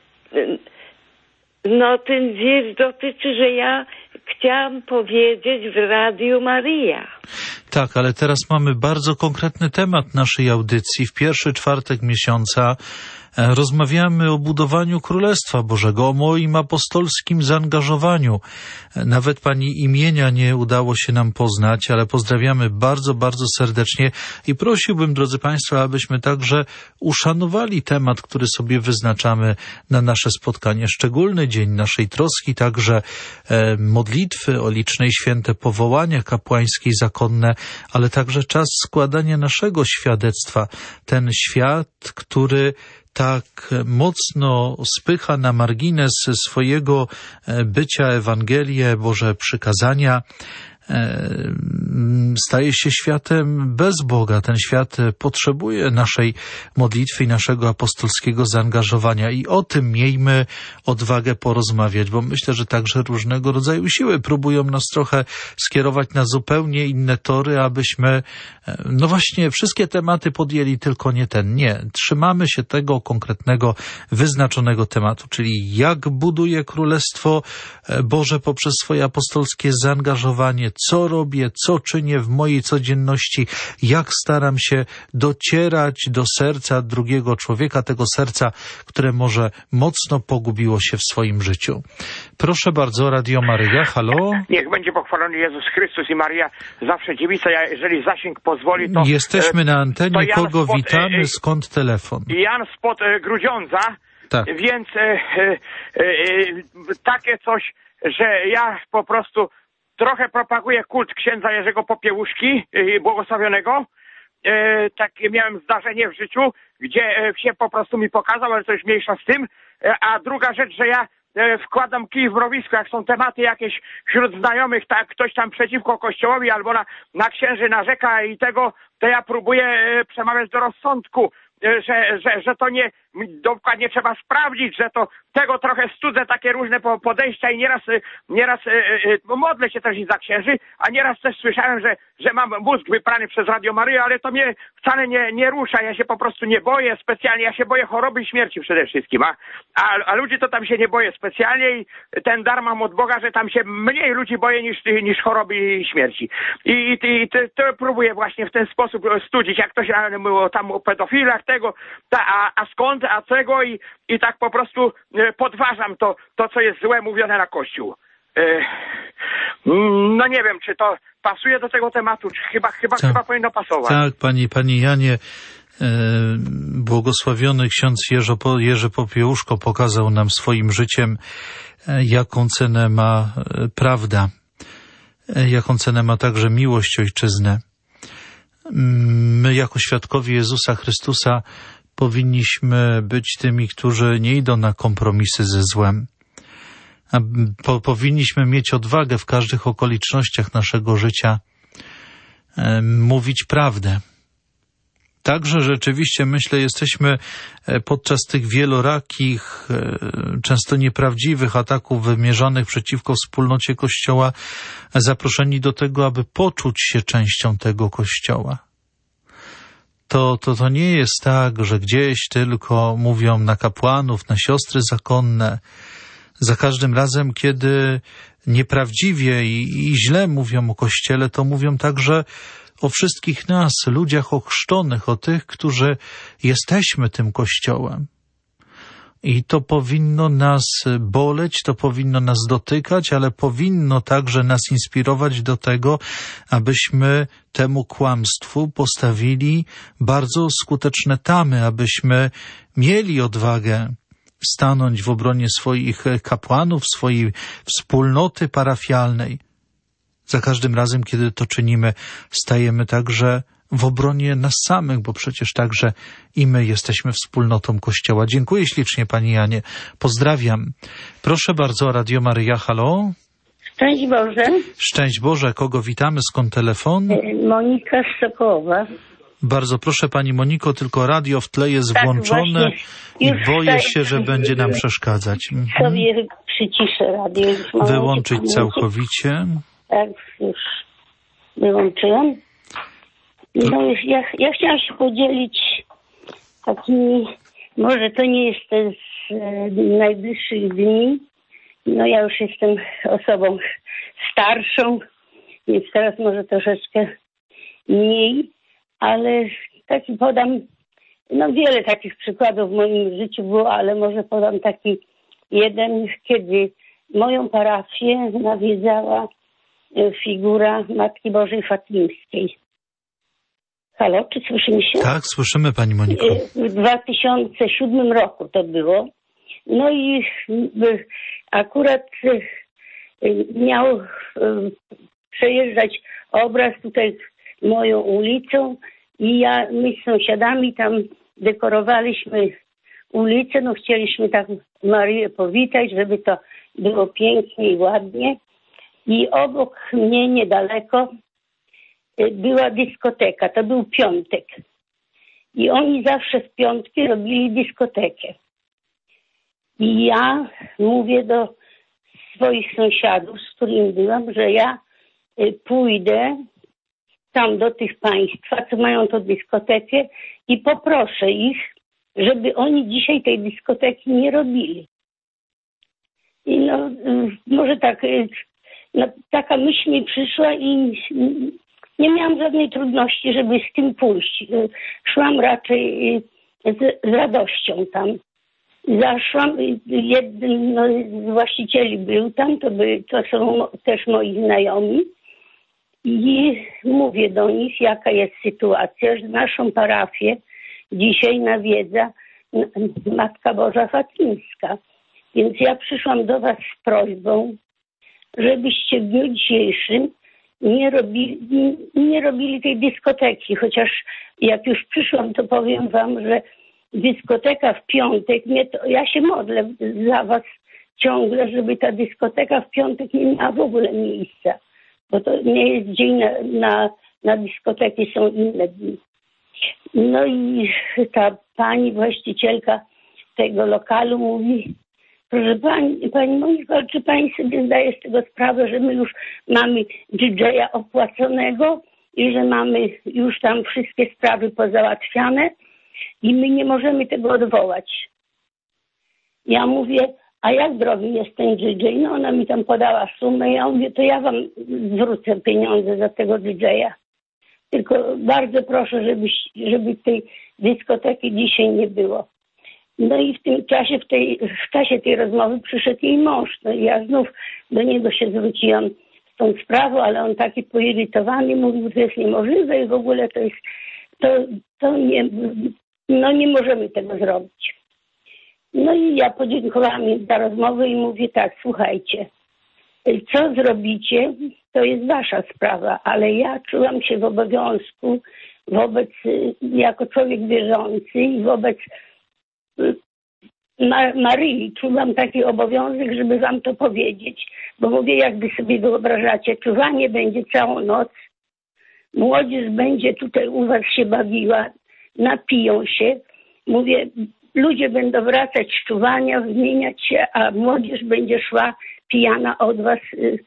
No, ten wiersz dotyczy, że ja chciałam powiedzieć w Radiu Maryja. Tak, ale teraz mamy bardzo konkretny temat naszej audycji. W pierwszy czwartek miesiąca rozmawiamy o budowaniu Królestwa Bożego, o moim apostolskim zaangażowaniu. Nawet pani imienia nie udało się nam poznać, ale pozdrawiamy bardzo, bardzo serdecznie i prosiłbym, drodzy Państwo, abyśmy także uszanowali temat, który sobie wyznaczamy na nasze spotkanie. Szczególny dzień naszej troski, także modlitwy o liczne i święte powołania kapłańskie i zakonne, ale także czas składania naszego świadectwa. Ten świat, który tak mocno spycha na margines swojego bycia Ewangelię, Boże przykazania, staje się światem bez Boga. Ten świat potrzebuje naszej modlitwy i naszego apostolskiego zaangażowania i o tym miejmy odwagę porozmawiać, bo myślę, że także różnego rodzaju siły próbują nas trochę skierować na zupełnie inne tory, abyśmy no właśnie wszystkie tematy podjęli, tylko nie ten. Nie. Trzymamy się tego konkretnego, wyznaczonego tematu, czyli jak buduje Królestwo Boże poprzez swoje apostolskie zaangażowanie, co robię, co czynię w mojej codzienności, jak staram się docierać do serca drugiego człowieka, tego serca, które może mocno pogubiło się w swoim życiu. Proszę bardzo, Radio Maryja, halo? Niech będzie pochwalony Jezus Chrystus i Maryja, zawsze dziewica, jeżeli zasięg pozwoli, to... Jesteśmy na antenie, kogo witamy, skąd telefon? Jan spod Grudziądza, tak. Więc takie coś, że ja po prostu trochę propaguję kult księdza Jerzego Popiełuszki, błogosławionego. Takie miałem zdarzenie w życiu, gdzie się po prostu mi pokazał, ale coś mniejsza z tym. A druga rzecz, że ja wkładam kij w mrowisko, jak są tematy jakieś wśród znajomych, tak ktoś tam przeciwko Kościołowi albo na księży narzeka i tego, to ja próbuję przemawiać do rozsądku, że to nie dokładnie trzeba sprawdzić, że to tego trochę studzę, takie różne podejścia i nieraz modlę się też i za księży, a nieraz też słyszałem, że mam mózg wyprany przez Radio Maryję, ale to mnie wcale nie rusza, ja się po prostu nie boję specjalnie, ja się boję choroby i śmierci przede wszystkim, a ludzi to tam się nie boję specjalnie i ten dar mam od Boga, że tam się mniej ludzi boję niż choroby i śmierci. I to próbuję właśnie w ten sposób studzić, jak ktoś mówił tam o pedofilach, tego, a skąd, a czego i tak po prostu podważam to, co jest złe mówione na Kościół. No nie wiem, czy to pasuje do tego tematu, czy chyba powinno pasować. Tak, panie Janie, błogosławiony ksiądz Jerzy Popiełuszko pokazał nam swoim życiem, jaką cenę ma prawda, jaką cenę ma także miłość ojczyzny. My jako świadkowie Jezusa Chrystusa powinniśmy być tymi, którzy nie idą na kompromisy ze złem. Powinniśmy mieć odwagę w każdych okolicznościach naszego życia mówić prawdę. Także rzeczywiście, myślę, jesteśmy podczas tych wielorakich, często nieprawdziwych ataków wymierzonych przeciwko wspólnocie Kościoła zaproszeni do tego, aby poczuć się częścią tego Kościoła. To nie jest tak, że gdzieś tylko mówią na kapłanów, na siostry zakonne. Za każdym razem, kiedy nieprawdziwie i źle mówią o Kościele, to mówią także o wszystkich nas, ludziach ochrzczonych, o tych, którzy jesteśmy tym Kościołem. I to powinno nas boleć, to powinno nas dotykać, ale powinno także nas inspirować do tego, abyśmy temu kłamstwu postawili bardzo skuteczne tamy, abyśmy mieli odwagę stanąć w obronie swoich kapłanów, swojej wspólnoty parafialnej. Za każdym razem, kiedy to czynimy, stajemy także w obronie nas samych, bo przecież także i my jesteśmy wspólnotą Kościoła. Dziękuję ślicznie, Pani Janie. Pozdrawiam. Proszę bardzo, Radio Maryja, halo? Szczęść Boże. Szczęść Boże. Kogo witamy? Skąd telefon? Monika z Sokołowa. Bardzo proszę, Pani Moniko, tylko radio w tle jest włączone i boję się, że będzie nam przeszkadzać. Sobie przyciszę radio. Wyłączyć całkowicie. Tak, już wyłączyłem. No, ja chciałam się podzielić takimi, może to nie jest z najbliższych dni, no ja już jestem osobą starszą, więc teraz może troszeczkę mniej, ale taki podam, no wiele takich przykładów w moim życiu było, ale może podam taki jeden, kiedy moją parafię nawiedzała figura Matki Bożej Fatimskiej. Halo, czy słyszymy się? Tak, słyszymy, pani Moniko. W 2007 roku to było. No i akurat miał przejeżdżać obraz tutaj moją ulicą i my z sąsiadami tam dekorowaliśmy ulicę. No chcieliśmy tak Maryję powitać, żeby to było pięknie i ładnie. I obok mnie niedaleko była dyskoteka. To był piątek. I oni zawsze w piątki robili dyskotekę. I ja mówię do swoich sąsiadów, z którymi byłam, że ja pójdę tam do tych państwa, co mają tą dyskotekę i poproszę ich, żeby oni dzisiaj tej dyskoteki nie robili. I no, może tak, no, taka myśl mi przyszła i nie miałam żadnej trudności, żeby z tym pójść. Szłam raczej z radością tam. Zaszłam, jeden z właścicieli był tam, to są też moi znajomi i mówię do nich, jaka jest sytuacja, że naszą parafię dzisiaj nawiedza Matka Boża Fatimska. Więc ja przyszłam do was z prośbą, żebyście w dniu dzisiejszym nie robili tej dyskoteki, chociaż jak już przyszłam, to powiem wam, że dyskoteka w piątek, ja się modlę za was ciągle, żeby ta dyskoteka w piątek nie miała w ogóle miejsca, bo to nie jest dzień na dyskoteki, są inne dni. No i ta pani właścicielka tego lokalu mówi, proszę pani Moniko, czy pani sobie zdaje z tego sprawę, że my już mamy DJ-a opłaconego i że mamy już tam wszystkie sprawy pozałatwiane i my nie możemy tego odwołać. Ja mówię, a jak drogi jest ten DJ? No ona mi tam podała sumę, ja mówię, to ja wam zwrócę pieniądze za tego DJ-a. Tylko bardzo proszę, żeby tej dyskoteki dzisiaj nie było. No i w tym czasie, w czasie tej rozmowy przyszedł jej mąż. No i ja znów do niego się zwróciłam z tą sprawą, ale on taki poirytowany mówił, że to jest niemożliwe i w ogóle to nie możemy tego zrobić. No i ja podziękowałam im za rozmowę i mówię tak, słuchajcie, co zrobicie, to jest wasza sprawa, ale ja czułam się w obowiązku jako człowiek wierzący i wobec Maryi czułam taki obowiązek, żeby wam to powiedzieć, bo mówię, jakby sobie wyobrażacie, czuwanie będzie całą noc, młodzież będzie tutaj u was się bawiła, napiją się, mówię, ludzie będą wracać z czuwania, wymieniać się, a młodzież będzie szła pijana od was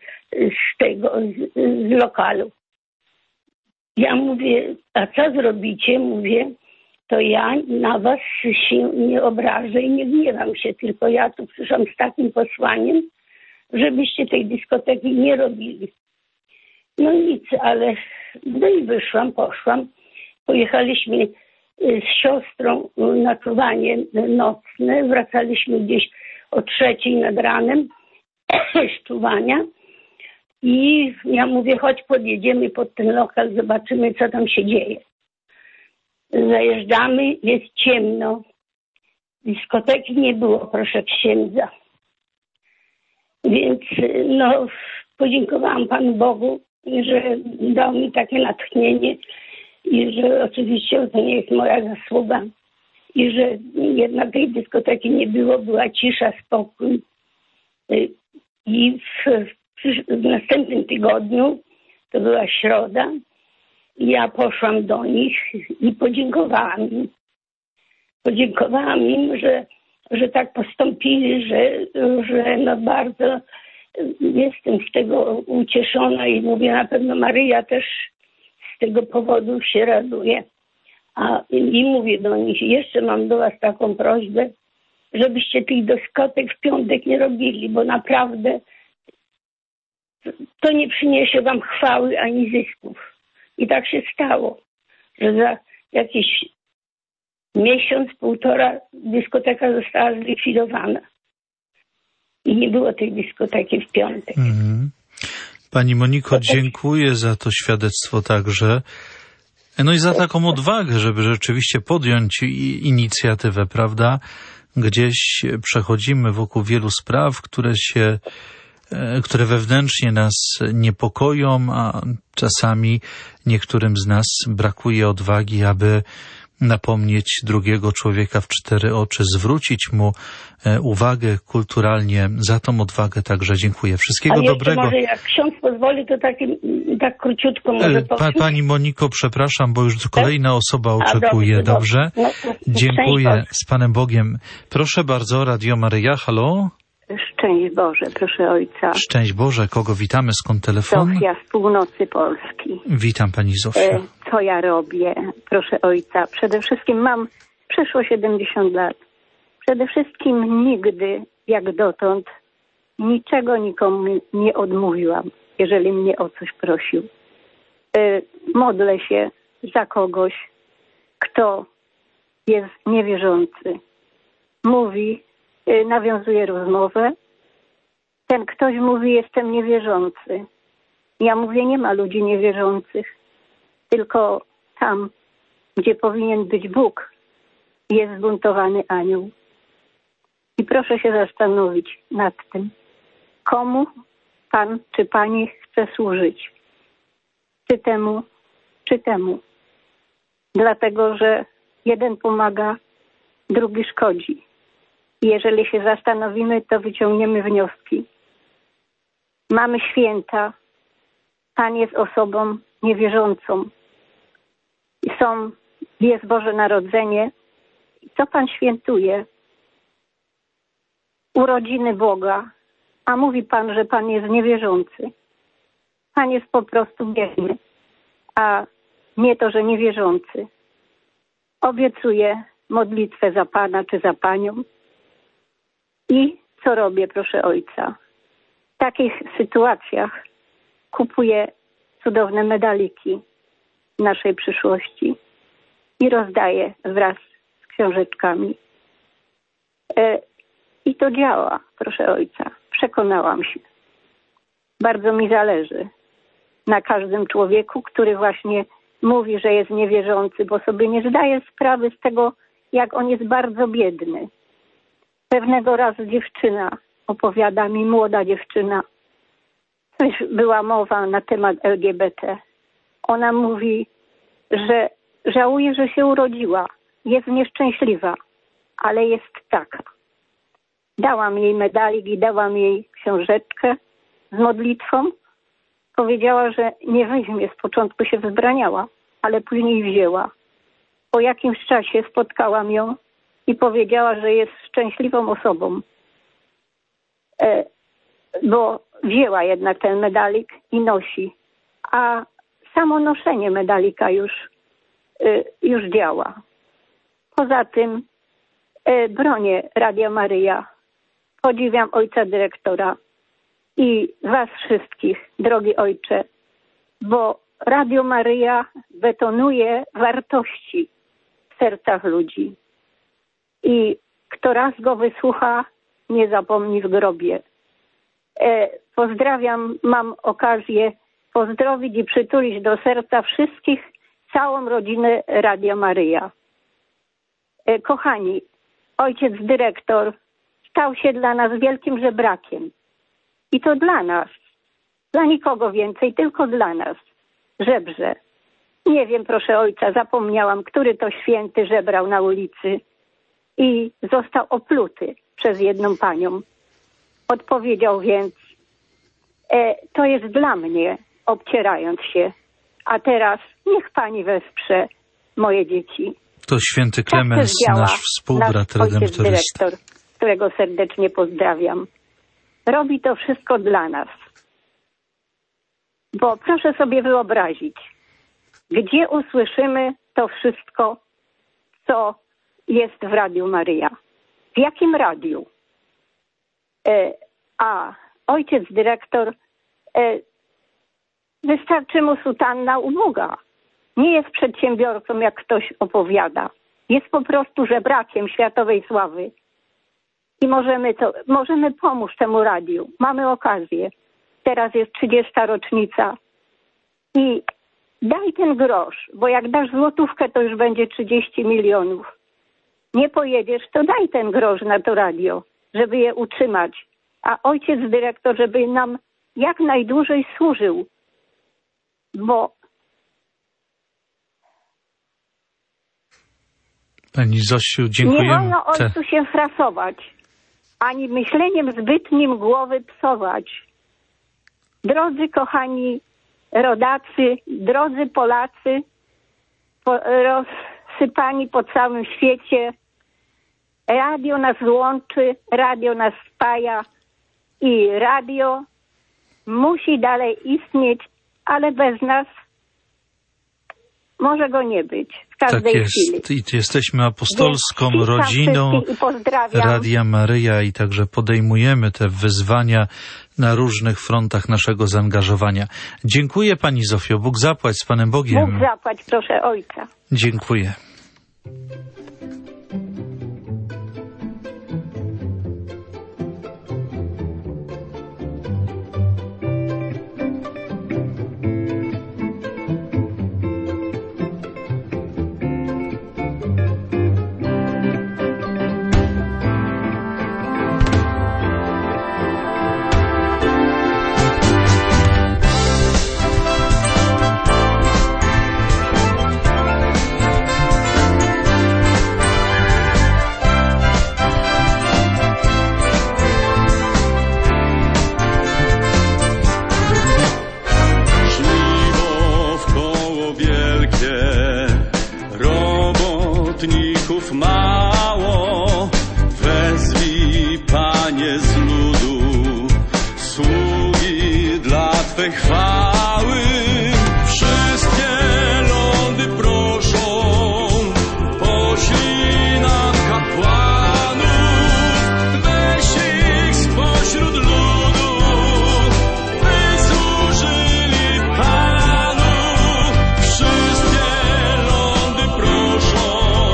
z lokalu. Ja mówię, a co zrobicie? Mówię, to ja na was się nie obrażę i nie gniewam się, tylko ja tu przyszłam z takim posłaniem, żebyście tej dyskoteki nie robili. No nic, ale no i poszłam. Pojechaliśmy z siostrą na czuwanie nocne, wracaliśmy gdzieś o 3:00 nad ranem z czuwania i ja mówię, chodź podjedziemy pod ten lokal, zobaczymy, co tam się dzieje. Zajeżdżamy, jest ciemno. Dyskoteki nie było, proszę księdza. Więc no, podziękowałam Panu Bogu, że dał mi takie natchnienie i że oczywiście to nie jest moja zasługa i że jednak tej dyskoteki nie było, była cisza, spokój. I w następnym tygodniu, to była środa, ja poszłam do nich i podziękowałam im. Podziękowałam im, że tak postąpili, że no bardzo jestem z tego ucieszona i mówię, na pewno Maryja też z tego powodu się raduje. I mówię do nich, jeszcze mam do was taką prośbę, żebyście tych dyskotek w piątek nie robili, bo naprawdę to nie przyniesie wam chwały ani zysków. I tak się stało, że za jakiś miesiąc, półtora dyskoteka została zlikwidowana. I nie było tej dyskoteki w piątek. Pani Moniko, dziękuję za to świadectwo także. No i za taką odwagę, żeby rzeczywiście podjąć inicjatywę, prawda? Gdzieś przechodzimy wokół wielu spraw, które wewnętrznie nas niepokoją, a czasami niektórym z nas brakuje odwagi, aby napomnieć drugiego człowieka w 4 oczy, zwrócić mu uwagę kulturalnie. Za tą odwagę także dziękuję. Wszystkiego dobrego. Może jak ksiądz pozwoli, to tak króciutko może powiem. Pani Moniko, przepraszam, bo już kolejna osoba oczekuje. Dobrze? No, dziękuję. Z Panem Bogiem. Proszę bardzo, Radio Maryja, halo? Szczęść Boże, proszę Ojca. Szczęść Boże, kogo witamy? Skąd telefon? Zofia z północy Polski. Witam Pani Zofia. Co ja robię, proszę Ojca? Przede wszystkim przeszło 70 lat. Przede wszystkim nigdy, jak dotąd, niczego nikomu nie odmówiłam, jeżeli mnie o coś prosił. Modlę się za kogoś, kto jest niewierzący. Mówi, nawiązuje rozmowę. Ten ktoś mówi, jestem niewierzący. Ja mówię, nie ma ludzi niewierzących. Tylko tam, gdzie powinien być Bóg, jest zbuntowany anioł. I proszę się zastanowić nad tym, komu Pan czy Pani chce służyć. Czy temu, czy temu. Dlatego, że jeden pomaga, drugi szkodzi. Jeżeli się zastanowimy, to wyciągniemy wnioski. Mamy święta. Pan jest osobą niewierzącą. Jest Boże Narodzenie. Co Pan świętuje? Urodziny Boga. A mówi Pan, że Pan jest niewierzący. Pan jest po prostu wierny. A nie to, że niewierzący. Obiecuję modlitwę za Pana czy za Panią. I co robię, proszę Ojca? W takich sytuacjach kupuję cudowne medaliki naszej przyszłości i rozdaję wraz z książeczkami. I to działa, proszę Ojca. Przekonałam się. Bardzo mi zależy na każdym człowieku, który właśnie mówi, że jest niewierzący, bo sobie nie zdaje sprawy z tego, jak on jest bardzo biedny. Pewnego razu dziewczyna opowiada mi, młoda dziewczyna, coś była mowa na temat LGBT. Ona mówi, że żałuje, że się urodziła. Jest nieszczęśliwa, ale jest taka. Dałam jej medalik i dałam jej książeczkę z modlitwą. Powiedziała, że nie weźmie. Z początku się wzbraniała, ale później wzięła. Po jakimś czasie spotkałam ją i powiedziała, że jest szczęśliwą osobą. Bo wzięła jednak ten medalik i nosi. A samo noszenie medalika już działa. Poza tym bronię Radia Maryja. Podziwiam ojca dyrektora i was wszystkich, drogi ojcze, bo Radio Maryja betonuje wartości w sercach ludzi. I kto raz go wysłucha, nie zapomni w grobie. Pozdrawiam, mam okazję pozdrowić i przytulić do serca wszystkich, całą rodzinę Radia Maryja. Kochani, ojciec dyrektor stał się dla nas wielkim żebrakiem. I to dla nas. Dla nikogo więcej, tylko dla nas. Żebrze. Nie wiem, proszę ojca, zapomniałam, który to święty żebrał na ulicy i został opluty przez jedną panią. Odpowiedział więc, to jest dla mnie, obcierając się. A teraz niech pani wesprze moje dzieci. To święty Klemens, nasz współbrat redemptorysta. Dyrektor, którego serdecznie pozdrawiam. Robi to wszystko dla nas. Bo proszę sobie wyobrazić, gdzie usłyszymy to wszystko, co jest w Radiu Maryja. W jakim radiu? A ojciec dyrektor Wystarczy mu sutanna u Boga. Nie jest przedsiębiorcą, jak ktoś opowiada. Jest po prostu żebrakiem światowej sławy. I możemy pomóc temu radiu. Mamy okazję. Teraz jest 30. rocznica. I daj ten grosz, bo jak dasz złotówkę, to już będzie 30 milionów. Nie pojedziesz, to daj ten grosz na to radio, żeby je utrzymać. A ojciec dyrektor, żeby nam jak najdłużej służył. Bo Pani Zosiu, dziękujemy. Nie wolno ojcu się frasować, ani myśleniem zbytnim głowy psować. Drodzy kochani rodacy, drodzy Polacy, rozsypani po całym świecie, radio nas łączy, radio nas spaja i radio musi dalej istnieć, ale bez nas może go nie być w każdej chwili. I jesteśmy apostolską rodziną Radia Maryja i także podejmujemy te wyzwania na różnych frontach naszego zaangażowania. Dziękuję Pani Zofio. Bóg zapłać, z Panem Bogiem. Bóg zapłać, proszę Ojca. Dziękuję. Mało, wezwij Panie z ludu sługi dla Twej chwały. Wszystkie lądy proszą, poślij nam kapłanów, weź ich spośród ludu, by służyli Panu. Wszystkie lądy proszą,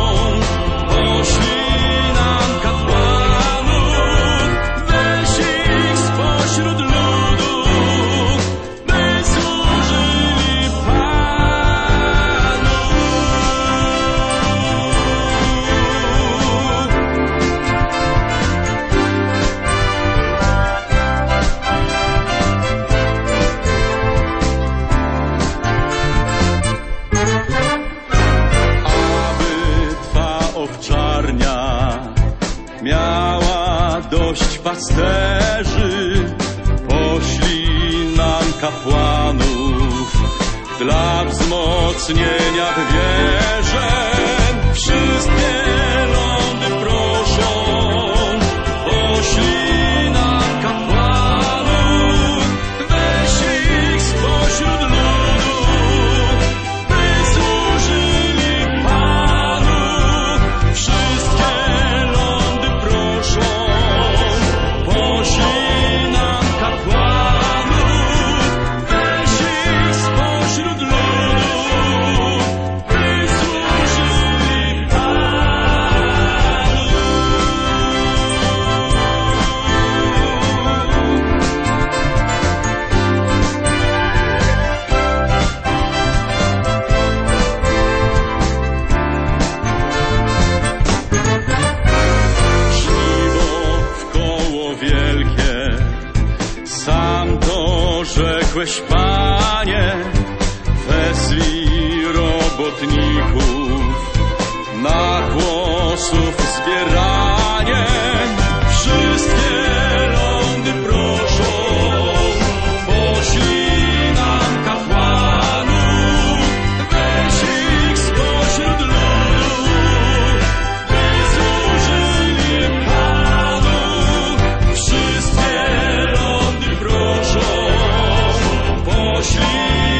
poślij nam kapłanów, weź ich spośród ludu, by służyli Panu. Aby Twa owczarnia miała dość pasterzy, poślij nam kapłanów dla wzmocnienia w wierze. Wszystkie lądy proszą, poślij nam kapłanów, weź ich spośród ludu, by służyli Panu. Wszystkie lądy proszą, poślij nam kapłanów, weź ich spośród ludu, by służyli Panu. Żniwo wkoło wielkie, sam to rzekłeś, Panie, wezwij robotników na głosów zbieranie. Wszystkie lądy proszą, poślij nam kapłanów, weź ich spośród ludu, by służyli Panu. Wszystkie lądy proszą, poślij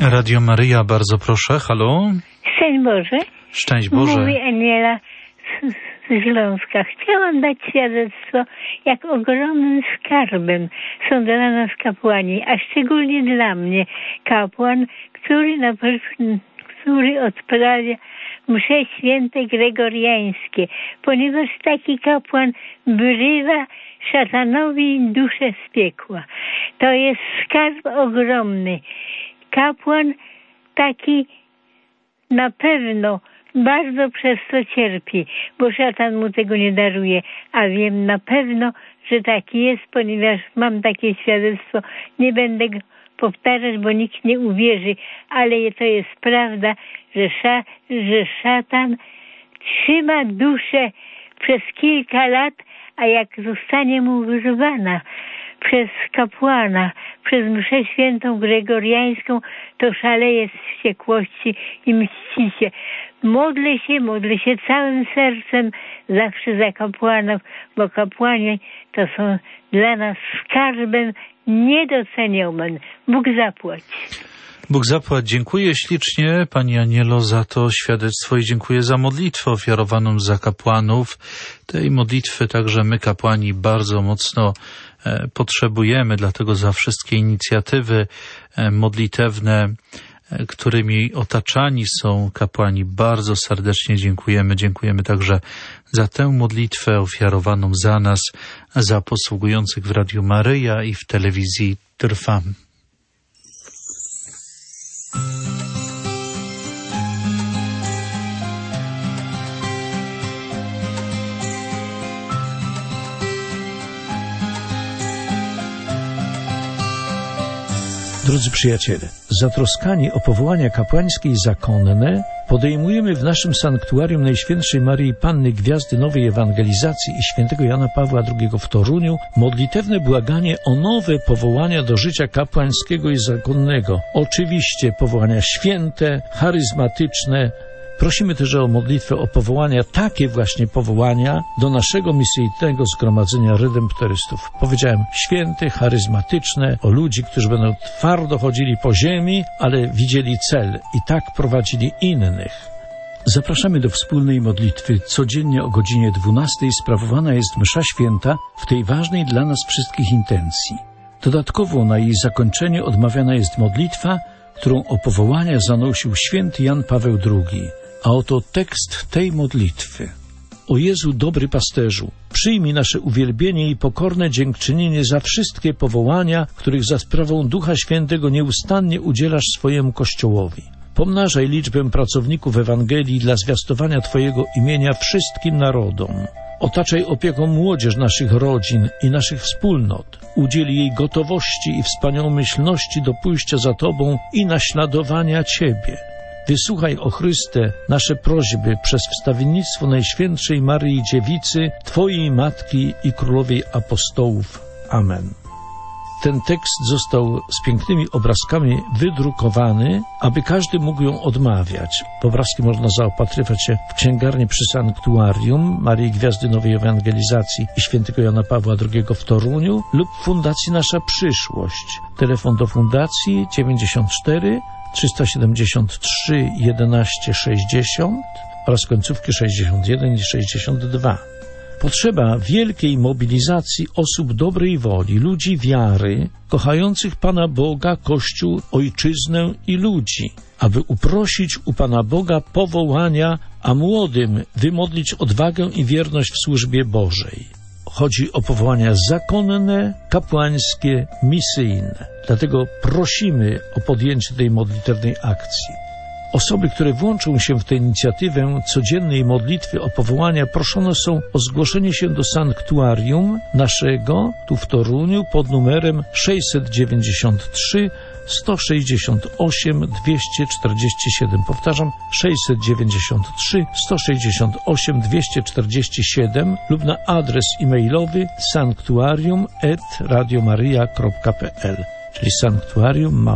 Radio Maryja, bardzo proszę, halo. Szczęść Boże. Szczęść Boże. Mówi Aniela z Śląska. Chciałam dać świadectwo, jak ogromnym skarbem są dla nas kapłani, a szczególnie dla mnie kapłan, który odprawia msze święte gregoriańskie, ponieważ taki kapłan wyrywa szatanowi duszę z piekła. To jest skarb ogromny. Kapłan taki na pewno bardzo przez to cierpi, bo szatan mu tego nie daruje, a wiem na pewno, że taki jest, ponieważ mam takie świadectwo. Nie będę go powtarzać, bo nikt nie uwierzy, ale to jest prawda, że szatan trzyma duszę przez kilka lat, a jak zostanie mu wyrwana przez kapłana, przez mszę świętą gregoriańską, to szaleje z wściekłości i mści się. Modlę się całym sercem zawsze za kapłanów, bo kapłani to są dla nas skarbem niedocenionym. Bóg zapłać. Bóg zapłać. Dziękuję ślicznie Pani Anielo za to świadectwo i dziękuję za modlitwę ofiarowaną za kapłanów. Tej modlitwy także my, kapłani, bardzo mocno potrzebujemy, dlatego za wszystkie inicjatywy modlitewne, którymi otaczani są kapłani, bardzo serdecznie dziękujemy. Dziękujemy także za tę modlitwę ofiarowaną za nas, za posługujących w Radiu Maryja i w telewizji Trwam. Drodzy przyjaciele, zatroskani o powołania kapłańskie i zakonne podejmujemy w naszym sanktuarium Najświętszej Maryi Panny Gwiazdy Nowej Ewangelizacji i świętego Jana Pawła II w Toruniu modlitewne błaganie o nowe powołania do życia kapłańskiego i zakonnego. Oczywiście powołania święte, charyzmatyczne. Prosimy też o modlitwę o powołania, takie właśnie powołania do naszego misyjnego zgromadzenia redemptorystów. Powiedziałem święte, charyzmatyczne, o ludzi, którzy będą twardo chodzili po ziemi, ale widzieli cel i tak prowadzili innych. Zapraszamy do wspólnej modlitwy. Codziennie o godzinie 12 sprawowana jest msza święta w tej ważnej dla nas wszystkich intencji. Dodatkowo na jej zakończenie odmawiana jest modlitwa, którą o powołania zanosił święty Jan Paweł II. A oto tekst tej modlitwy. O Jezu, dobry pasterzu, przyjmij nasze uwielbienie i pokorne dziękczynienie za wszystkie powołania, których za sprawą Ducha Świętego nieustannie udzielasz swojemu Kościołowi. Pomnażaj liczbę pracowników Ewangelii dla zwiastowania Twojego imienia wszystkim narodom. Otaczaj opieką młodzież naszych rodzin i naszych wspólnot. Udziel jej gotowości i wspaniałomyślności do pójścia za Tobą i naśladowania Ciebie. Wysłuchaj, o Chryste, nasze prośby przez wstawiennictwo Najświętszej Maryi Dziewicy, Twojej Matki i Królowej Apostołów. Amen. Ten tekst został z pięknymi obrazkami wydrukowany, aby każdy mógł ją odmawiać. Obrazki można zaopatrywać się w księgarni przy Sanktuarium Maryi Gwiazdy Nowej Ewangelizacji i świętego Jana Pawła II w Toruniu lub w Fundacji Nasza Przyszłość. Telefon do Fundacji 94 373 11 60 oraz końcówki 61 i 62. Potrzeba wielkiej mobilizacji osób dobrej woli, ludzi wiary, kochających Pana Boga, Kościół, Ojczyznę i ludzi, aby uprosić u Pana Boga powołania, a młodym wymodlić odwagę i wierność w służbie Bożej. Chodzi o powołania zakonne, kapłańskie, misyjne. Dlatego prosimy o podjęcie tej modlitewnej akcji. Osoby, które włączą się w tę inicjatywę codziennej modlitwy o powołania, proszone są o zgłoszenie się do sanktuarium naszego, tu w Toruniu, pod numerem 693 168 247. Powtarzam, 693 168 247 lub na adres e-mailowy sanktuarium@radiomaryja.pl, czyli sanktuarium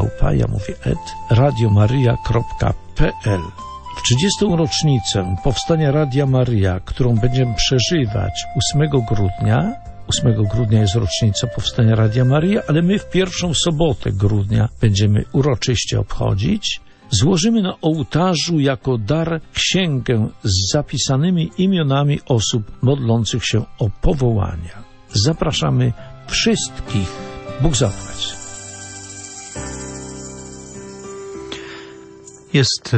radiomaryja.pl. W 30. rocznicę powstania Radia Maryja, którą będziemy przeżywać 8 grudnia, 8 grudnia jest rocznica powstania Radia Maryja, ale my w pierwszą sobotę grudnia będziemy uroczyście obchodzić. Złożymy na ołtarzu jako dar księgę z zapisanymi imionami osób modlących się o powołania. Zapraszamy wszystkich. Bóg zapłać. Jest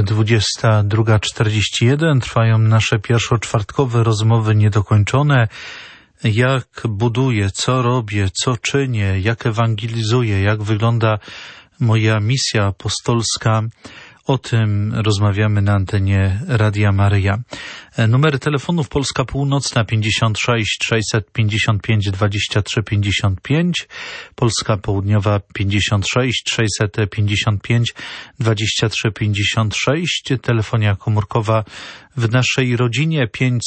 22:41. Trwają nasze pierwszoczwartkowe rozmowy niedokończone. Jak buduję, co robię, co czynię, jak ewangelizuję, jak wygląda moja misja apostolska. O tym rozmawiamy na antenie Radia Maryja. Numery telefonów: Polska Północna 56 655 23 55, Polska Południowa 56 655 23 56, telefonia komórkowa w naszej rodzinie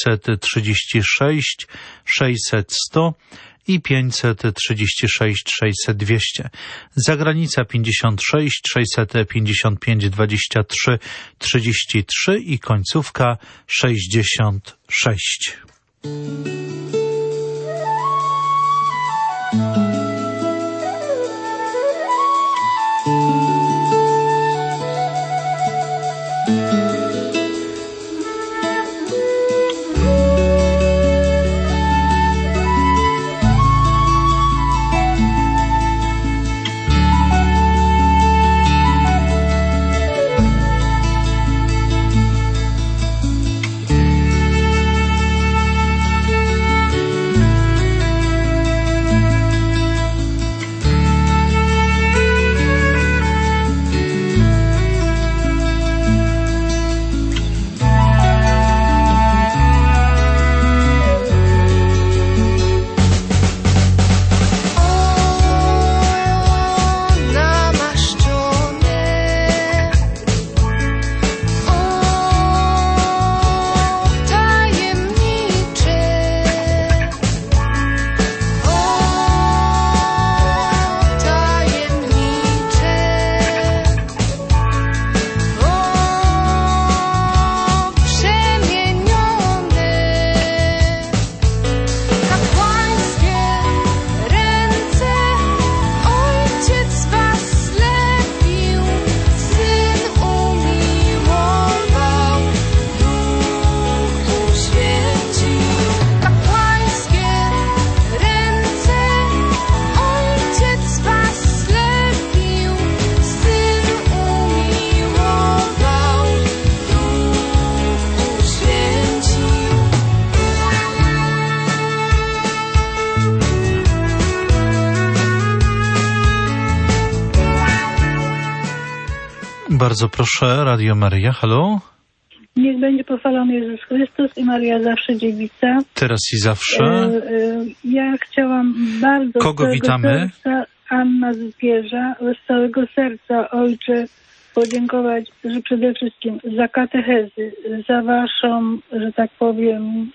536 600 100 i 536 600 200. Zagranica 56 655 23 33 i końcówka 66. Bardzo proszę, Radio Maryja, halo? Niech będzie pochwalony Jezus Chrystus i Maria zawsze dziewica. Teraz i zawsze. Ja chciałam bardzo Kogo witamy? Serca, Anna Zbierza, z całego serca, Ojcze, podziękować, że przede wszystkim za katechezy, za waszą, że tak powiem,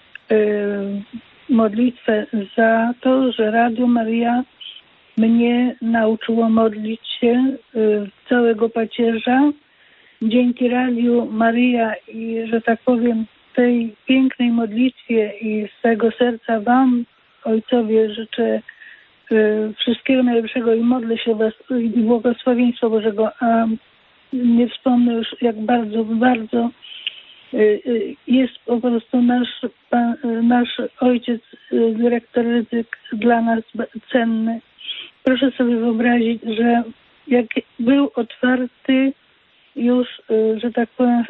modlitwę, za to, że Radio Maryja mnie nauczyło modlić się całego pacierza. Dzięki Radiu Maryja i, że tak powiem, tej pięknej modlitwie i z całego serca wam, ojcowie, życzę wszystkiego najlepszego i modlę się o was i błogosławieństwa Bożego. A nie wspomnę już, jak bardzo, bardzo jest po prostu nasz ojciec, dyrektor Rydzyk, dla nas cenny. Proszę sobie wyobrazić, że jak był otwarty już, że tak powiem,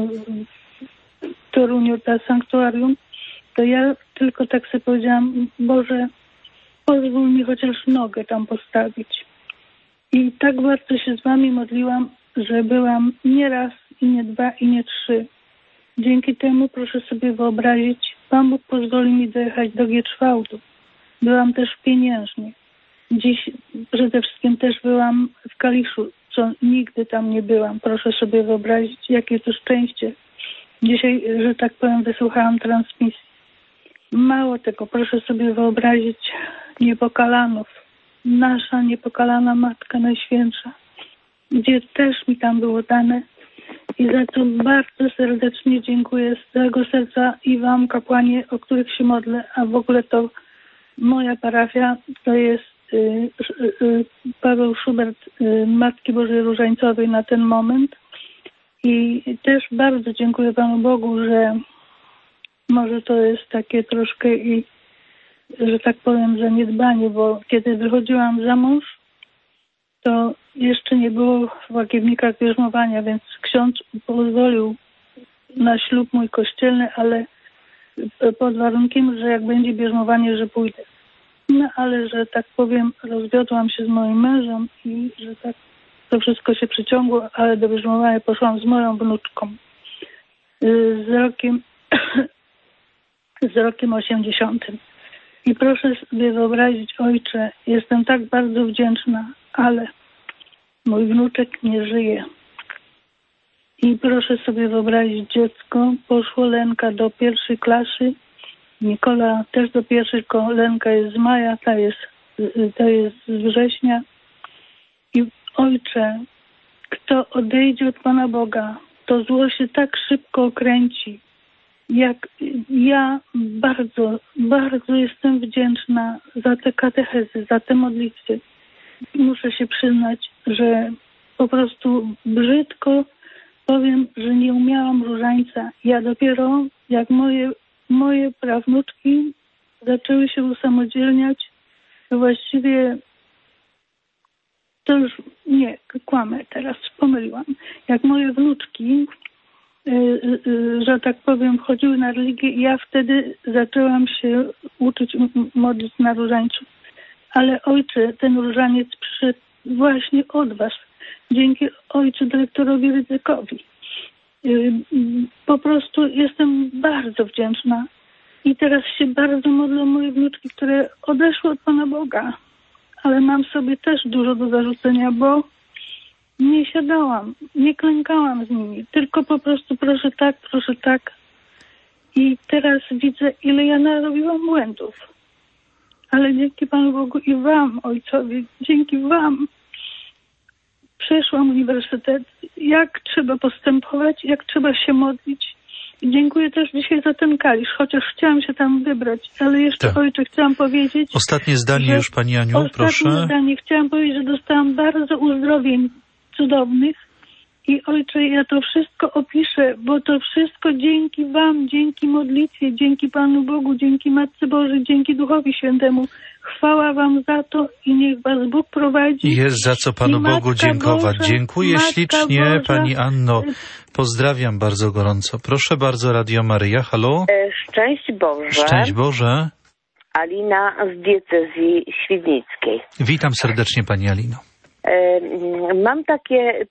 w Toruniu ta sanktuarium, to ja tylko tak sobie powiedziałam: Boże, pozwól mi chociaż nogę tam postawić. I tak bardzo się z wami modliłam, że byłam nie raz, i nie dwa, i nie trzy. Dzięki temu, proszę sobie wyobrazić, Pan Bóg pozwoli mi dojechać do Gieczwałdu. Byłam też w Pieniężnie. Dziś przede wszystkim też byłam w Kaliszu, co nigdy tam nie byłam. Proszę sobie wyobrazić, jakie to szczęście. Dzisiaj, że tak powiem, wysłuchałam transmisji. Mało tego, proszę sobie wyobrazić Niepokalanów. Nasza niepokalana Matka Najświętsza, gdzie też mi tam było dane. I za to bardzo serdecznie dziękuję z całego serca i wam, kapłanie, o których się modlę, a w ogóle to moja parafia to jest Paweł Szubert Matki Bożej Różańcowej na ten moment. I też bardzo dziękuję Panu Bogu, że może to jest takie troszkę i, że tak powiem, zaniedbanie, bo kiedy wychodziłam za mąż, to jeszcze nie było w łagiewnikach bierzmowania, więc ksiądz pozwolił na ślub mój kościelny, ale pod warunkiem, że jak będzie bierzmowanie, że pójdę. No ale, że tak powiem, rozwiodłam się z moim mężem i że tak to wszystko się przyciągło, ale do bierzmowania poszłam z moją wnuczką. Z rokiem 80. I proszę sobie wyobrazić, ojcze, jestem tak bardzo wdzięczna, ale mój wnuczek nie żyje. I proszę sobie wyobrazić, dziecko, poszło Lenka do 1. klasy, Nikola też do 1, Lenka jest z maja, ta jest z września. I ojcze, kto odejdzie od Pana Boga, to zło się tak szybko okręci. Jak ja bardzo, bardzo jestem wdzięczna za te katechezy, za te modlitwy. Muszę się przyznać, że po prostu brzydko powiem, że nie umiałam różańca. Ja dopiero jak moje prawnuczki zaczęły się usamodzielniać, to właściwie to już nie, kłamę teraz, pomyliłam. Jak moje wnuczki, że tak powiem, wchodziły na religię i ja wtedy zaczęłam się uczyć modlić na różańcu. Ale ojcze, ten różaniec przyszedł właśnie od was. Dzięki ojcu dyrektorowi Rydzykowi. Po prostu jestem bardzo wdzięczna. I teraz się bardzo modlę o moje wnuczki, które odeszły od Pana Boga. Ale mam sobie też dużo do zarzucenia, bo nie siadałam, nie klękałam z nimi. Tylko po prostu proszę tak. I teraz widzę, ile ja narobiłam błędów. Ale dzięki Panu Bogu i wam, ojcowie, dzięki wam przeszłam uniwersytet, jak trzeba postępować, jak trzeba się modlić. I dziękuję też dzisiaj za ten kalisz, chociaż chciałam się tam wybrać, ale jeszcze ojcze chciałam powiedzieć... Ostatnie zdanie już, Pani Aniu, proszę. Ostatnie zdanie. Chciałam powiedzieć, że dostałam bardzo uzdrowień cudownych i ojcze, ja to wszystko opiszę, bo to wszystko dzięki wam, dzięki modlitwie, dzięki Panu Bogu, dzięki Matce Bożej, dzięki Duchowi Świętemu. Chwała wam za to i niech was Bóg prowadzi. Jest za co Panu Bogu dziękować. Dziękuję ślicznie, Pani Anno. Pozdrawiam bardzo gorąco. Proszę bardzo, Radio Maryja. Halo? Szczęść Boże. Szczęść Boże. Alina z diecezji świdnickiej. Witam serdecznie, Pani Alino. Mam takie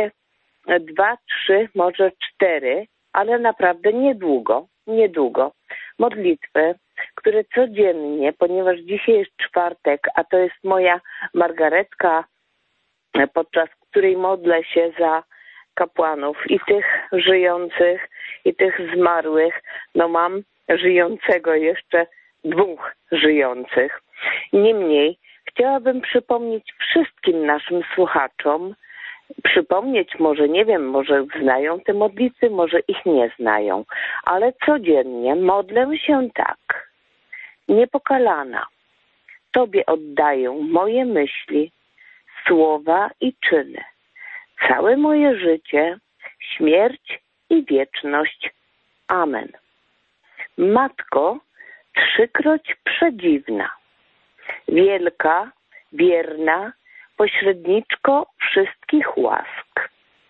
2, 3, może 4, ale naprawdę niedługo modlitwy, które codziennie, ponieważ dzisiaj jest czwartek, a to jest moja margaretka, podczas której modlę się za kapłanów i tych żyjących, i tych zmarłych. No mam żyjącego jeszcze 2 żyjących. Niemniej chciałabym przypomnieć wszystkim naszym słuchaczom, może nie wiem, może znają te modlitwy, może ich nie znają, ale codziennie modlę się tak. Niepokalana. Tobie oddaję moje myśli, słowa i czyny. Całe moje życie, śmierć i wieczność. Amen. Matko, 3-kroć przedziwna, wielka, wierna, pośredniczko wszystkich łask.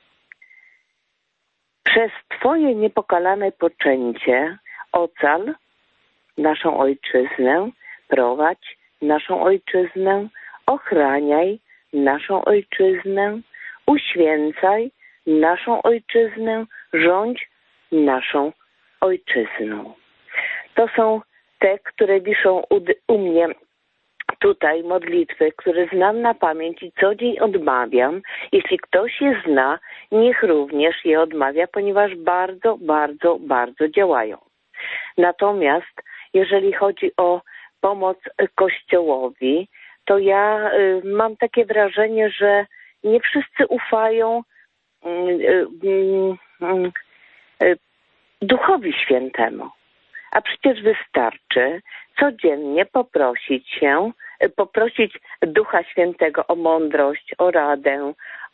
Przez Twoje niepokalane poczęcie ocal naszą ojczyznę, prowadź naszą ojczyznę, ochraniaj naszą ojczyznę, uświęcaj naszą ojczyznę, rządź naszą ojczyzną. To są te, które wiszą u mnie tutaj modlitwy, które znam na pamięć i co dzień odmawiam. Jeśli ktoś je zna, niech również je odmawia, ponieważ bardzo, bardzo, bardzo działają. Natomiast jeżeli chodzi o pomoc Kościołowi, to ja mam takie wrażenie, że nie wszyscy ufają Duchowi Świętemu. A przecież wystarczy codziennie poprosić Ducha Świętego o mądrość, o radę,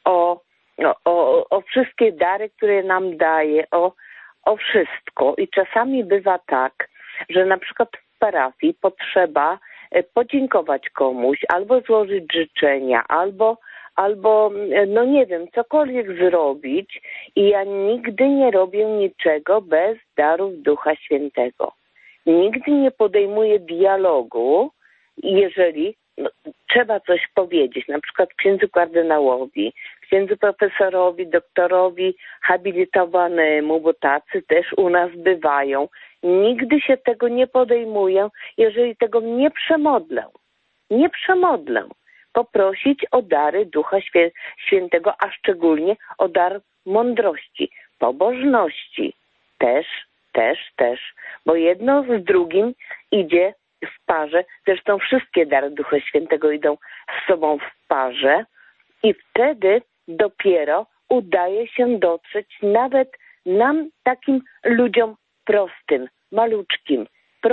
o wszystkie dary, które nam daje, o wszystko. I czasami bywa tak, że na przykład w parafii potrzeba podziękować komuś, albo złożyć życzenia, albo no nie wiem, cokolwiek zrobić. I ja nigdy nie robię niczego bez darów Ducha Świętego. Nigdy nie podejmuję dialogu, jeżeli trzeba coś powiedzieć, na przykład księdzu kardynałowi, księdzu profesorowi, doktorowi, habilitowanemu, bo tacy też u nas bywają. Nigdy się tego nie podejmuję, jeżeli tego nie przemodlę. Poprosić o dary Ducha Świętego, a szczególnie o dar mądrości, pobożności. Też, bo jedno z drugim idzie w parze. Zresztą wszystkie dary Ducha Świętego idą z sobą w parze i wtedy dopiero udaje się dotrzeć nawet nam, takim ludziom prostym, maluczkim,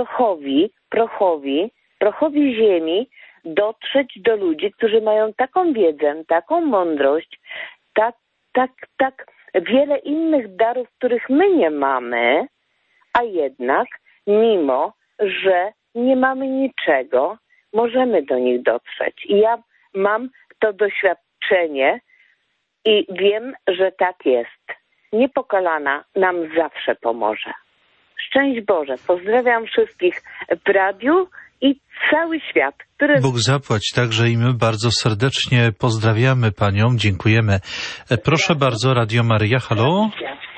prochowi ziemi, dotrzeć do ludzi, którzy mają taką wiedzę, taką mądrość, tak wiele innych darów, których my nie mamy, a jednak mimo, że nie mamy niczego, możemy do nich dotrzeć. I ja mam to doświadczenie i wiem, że tak jest. Niepokalana nam zawsze pomoże. Szczęść Boże. Pozdrawiam wszystkich w radiu i cały świat, który... Bóg zapłać, także i my bardzo serdecznie pozdrawiamy Panią, dziękujemy. Proszę bardzo, Radio Maryja, halo?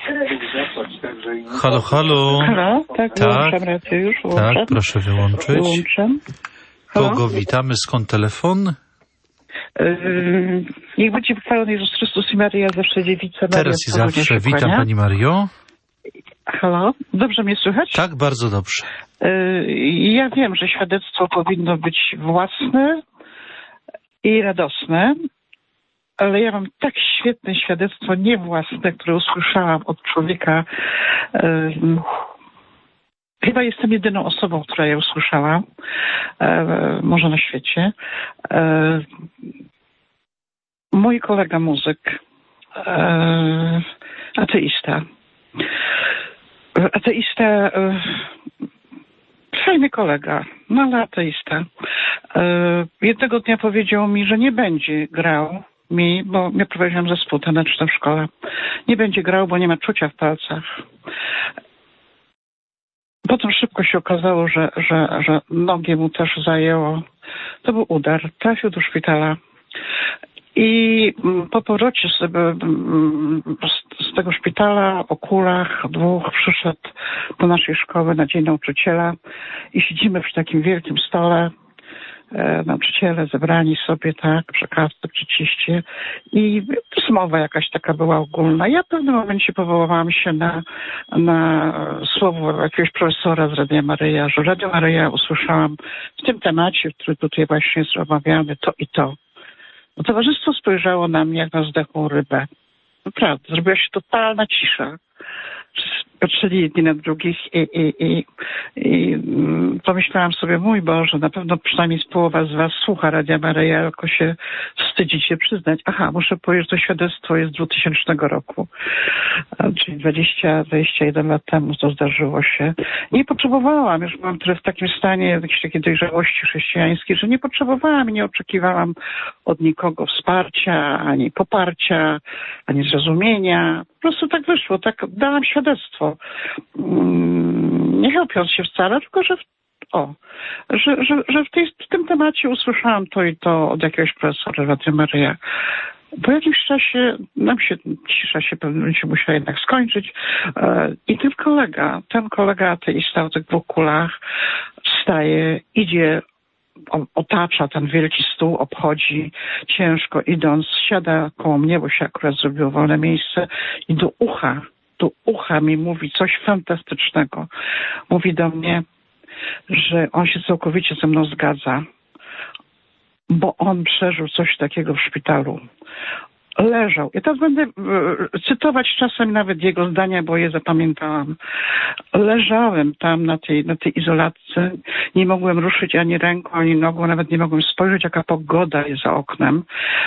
Halo? Halo, tak, wyłączam radio już. Tak, proszę wyłączyć. Wyłączam. Kogo witamy? Skąd telefon? Niech będzie pochwalony Jezus Chrystus i Maryja, zawsze dziewica. Teraz i zawsze. Witam Pani Mario. Halo, dobrze mnie słychać? Tak, bardzo dobrze. Ja wiem, że świadectwo powinno być własne i radosne, ale ja mam tak świetne świadectwo niewłasne, które usłyszałam od człowieka. Chyba jestem jedyną osobą, która je usłyszała, może na świecie. Mój kolega muzyk, ateista, fajny kolega, no ale ateista. Jednego dnia powiedział mi, że nie będzie grał bo ja prowadziłam zespół taneczny w szkole. Nie będzie grał, bo nie ma czucia w palcach. Potem szybko się okazało, że nogi mu też zajęło. To był udar. Trafił do szpitala. I po powrocie z tego szpitala o kulach dwóch przyszedł do naszej szkoły na Dzień Nauczyciela i siedzimy przy takim wielkim stole. Nauczyciele zebrani sobie, tak, przy kawce, przy ciście i rozmowa jakaś taka była ogólna. Ja w pewnym momencie powołałam się na słowo jakiegoś profesora z Radia Maryja, że Radio Maryja usłyszałam w tym temacie, który tutaj właśnie jest omawiany, to i to. No, towarzystwo spojrzało na mnie jak na zdechłą rybę. Naprawdę, zrobiła się totalna cisza. Patrzyli jedni na drugich i pomyślałam sobie, mój Boże, na pewno przynajmniej połowa z was słucha Radia Maryja, tylko się wstydzicie przyznać. Aha, muszę powiedzieć, że to świadectwo jest z 2000 roku, czyli 21 lat temu to zdarzyło się. Nie potrzebowałam, już byłam w takim stanie jakiejś takiej dojrzałości chrześcijańskiej, że nie potrzebowałam i nie oczekiwałam od nikogo wsparcia, ani poparcia, ani zrozumienia. Po prostu tak wyszło, tak dałam świadectwo. Nie chełpiąc się wcale, tylko że w tym temacie usłyszałam to i to od jakiegoś profesora Radia Maryja. Po jakimś czasie cisza się w pewnym momencie musiała jednak skończyć i ten kolega ateista o tych dwóch kulach wstaje, idzie, otacza ten wielki stół, obchodzi ciężko idąc, siada koło mnie, bo się akurat zrobiło wolne miejsce i do ucha mi mówi coś fantastycznego. Mówi do mnie, że on się całkowicie ze mną zgadza, bo on przeżył coś takiego w szpitalu. leżał. Ja teraz będę cytować czasem nawet jego zdania, bo je zapamiętałam. Leżałem tam na tej izolatce, nie mogłem ruszyć ani ręką, ani nogą, nawet nie mogłem spojrzeć, jaka pogoda jest za oknem.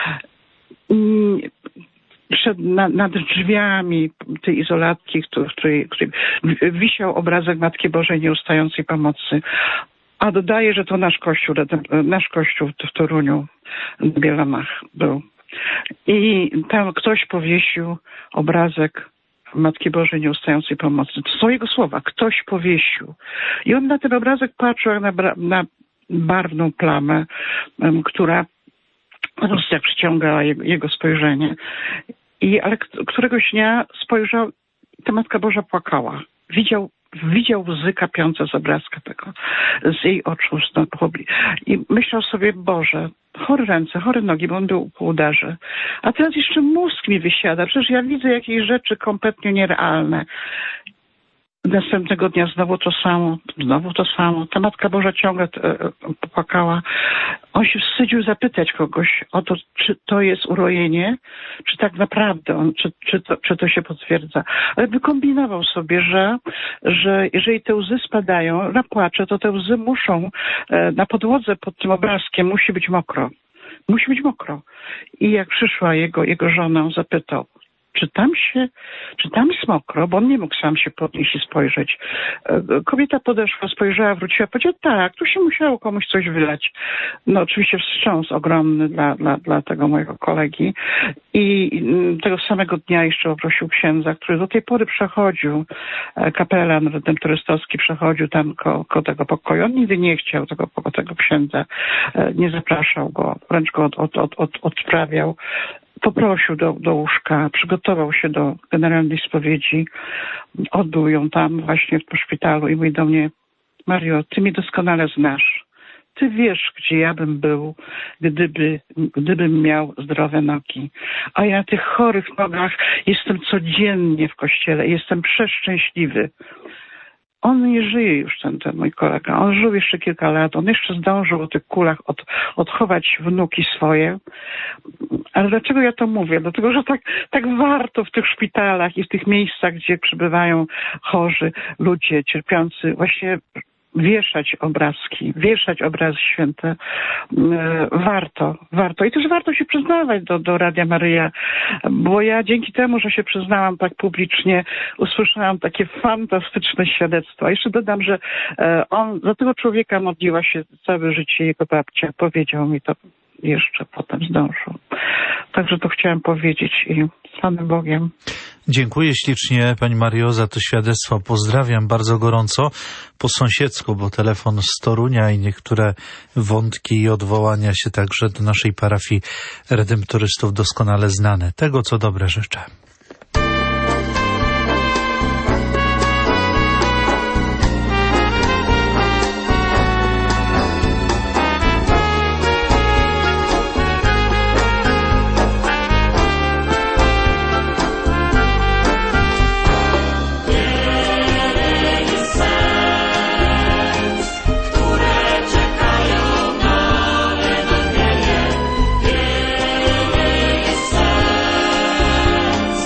Nad drzwiami tej izolatki, której wisiał obrazek Matki Bożej Nieustającej Pomocy. A dodaję, że to nasz kościół w Toruniu, w Bielanach był. I tam ktoś powiesił obrazek Matki Bożej Nieustającej Pomocy. To są jego słowa. Ktoś powiesił. I on na ten obrazek patrzył jak na barwną plamę, która po prostu jak przyciągała jego spojrzenie. Ale któregoś dnia spojrzał i ta Matka Boża płakała. Widział łzy kapiące z obrazka tego, z jej oczu. I myślał sobie, Boże, chore ręce, chore nogi, bo on był po udarze. A teraz jeszcze mózg mi wysiada. Przecież ja widzę jakieś rzeczy kompletnie nierealne. Następnego dnia znowu to samo. Ta Matka Boża ciągle popłakała. On się wstydził zapytać kogoś o to, czy to jest urojenie, czy tak naprawdę czy to się potwierdza. Ale wykombinował sobie, że jeżeli te łzy spadają, napłacze, to te łzy muszą na podłodze pod tym obrazkiem musi być mokro. Musi być mokro. I jak przyszła jego żona, on zapytał, czy tam jest mokro, bo on nie mógł sam się podnieść i spojrzeć. Kobieta podeszła, spojrzała, wróciła, powiedziała, tak, tu się musiało komuś coś wylać. No oczywiście wstrząs ogromny dla tego mojego kolegi. I tego samego dnia jeszcze poprosił księdza, który do tej pory przechodził, kapelan redemptorystowski przechodził tam koło tego pokoju. On nigdy nie chciał tego księdza, nie zapraszał go, wręcz go odprawiał. Poprosił do łóżka, przygotował się do generalnej spowiedzi, odbył ją tam właśnie w szpitalu i mówi do mnie, Mario, ty mnie doskonale znasz. Ty wiesz, gdzie ja bym był, gdybym miał zdrowe nogi. A ja na tych chorych nogach jestem codziennie w kościele i jestem przeszczęśliwy. On nie żyje już, ten mój kolega. On żył jeszcze kilka lat. On jeszcze zdążył o tych kulach odchować wnuki swoje. Ale dlaczego ja to mówię? Dlatego, że tak warto w tych szpitalach i w tych miejscach, gdzie przebywają chorzy ludzie cierpiący, właśnie wieszać obrazki, wieszać obrazy święte. Warto. I też warto się przyznawać do Radia Maryja, bo ja dzięki temu, że się przyznałam tak publicznie, usłyszałam takie fantastyczne świadectwo. A jeszcze dodam, że za tego człowieka modliła się całe życie jego babcia. Powiedział mi to jeszcze potem, zdążył. Także to chciałam powiedzieć i z Panem Bogiem. Dziękuję ślicznie Pani Mario za to świadectwo. Pozdrawiam bardzo gorąco po sąsiedzku, bo telefon z Torunia i niektóre wątki i odwołania się także do naszej parafii redemptorystów doskonale znane. Tego, co dobre życzę. Serc,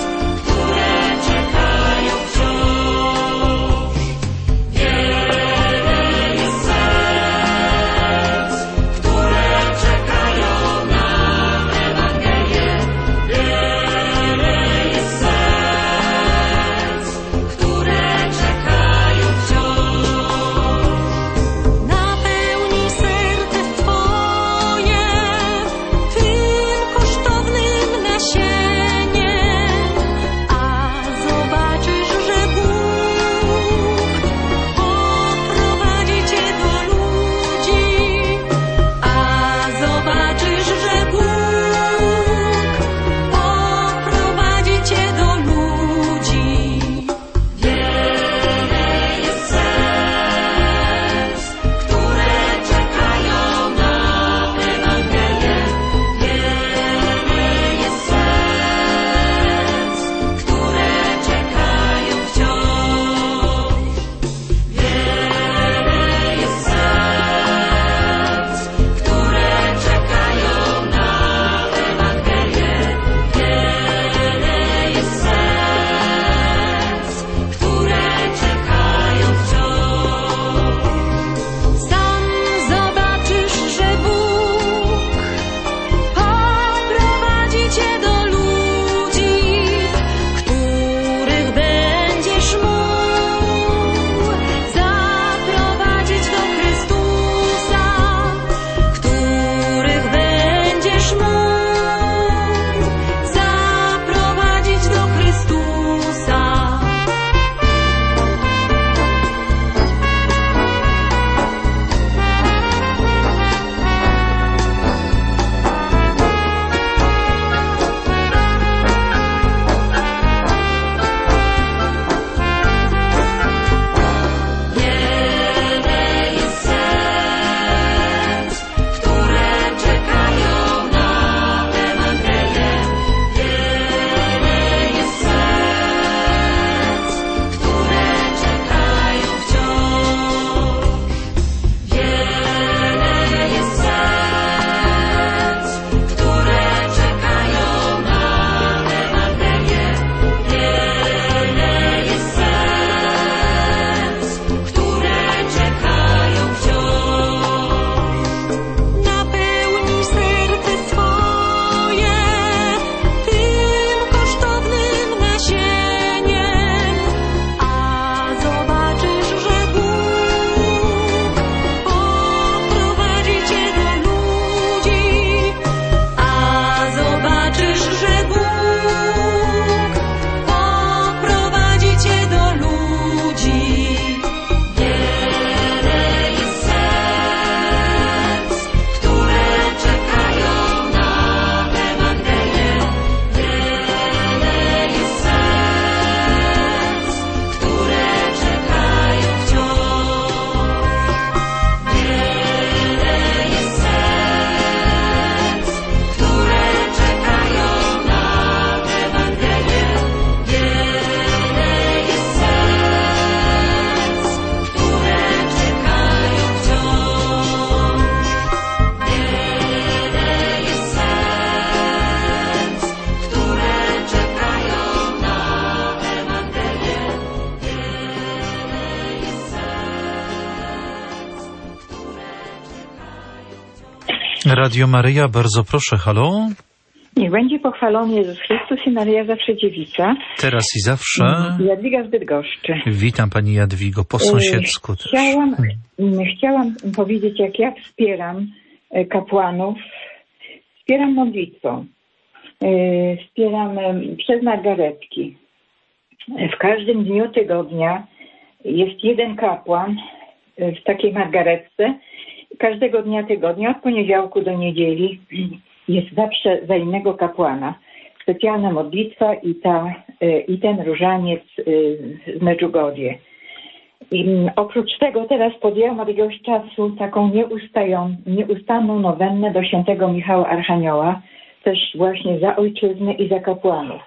Radio Maryja, bardzo proszę, halo? Niech będzie pochwalony Jezus Chrystus i Maryja zawsze dziewica. Teraz i zawsze. Jadwiga z Bydgoszczy. Witam pani Jadwigo, po sąsiedzku też. Chciałam powiedzieć, jak ja wspieram kapłanów. Wspieram modlitwą. Wspieram przez margaretki. W każdym dniu tygodnia jest jeden kapłan w takiej margaretce. Każdego dnia tygodnia, od poniedziałku do niedzieli, jest zawsze za innego kapłana. Specjalna modlitwa i ten różaniec z Medjugorje. Oprócz tego teraz podjęłam od jakiegoś czasu taką nieustanną nowennę do świętego Michała Archanioła, też właśnie za ojczyznę i za kapłanów.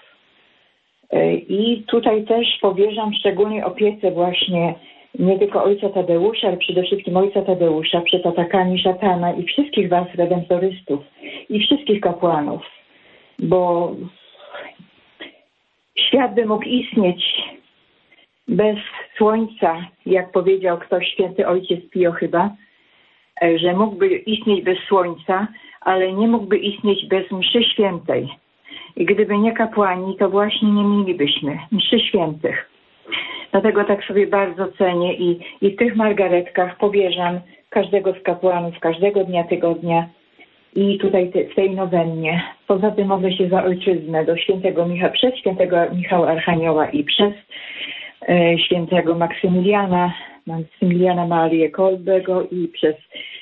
I tutaj też powierzam szczególnej opiece właśnie nie tylko ojca Tadeusza, ale przede wszystkim ojca Tadeusza przed atakami szatana i wszystkich was redentorystów i wszystkich kapłanów, bo świat by mógł istnieć bez słońca, jak powiedział ktoś, święty ojciec Pio chyba, że mógłby istnieć bez słońca, ale nie mógłby istnieć bez mszy świętej. I gdyby nie kapłani, to właśnie nie mielibyśmy mszy świętych. Dlatego tak sobie bardzo cenię i w tych margaretkach powierzam każdego z kapłanów, każdego dnia tygodnia i tutaj w tej nowennie. Poza tym modlę się za ojczyznę do przez świętego Michała Archanioła i przez świętego Maksymiliana Marię Kolbego i przez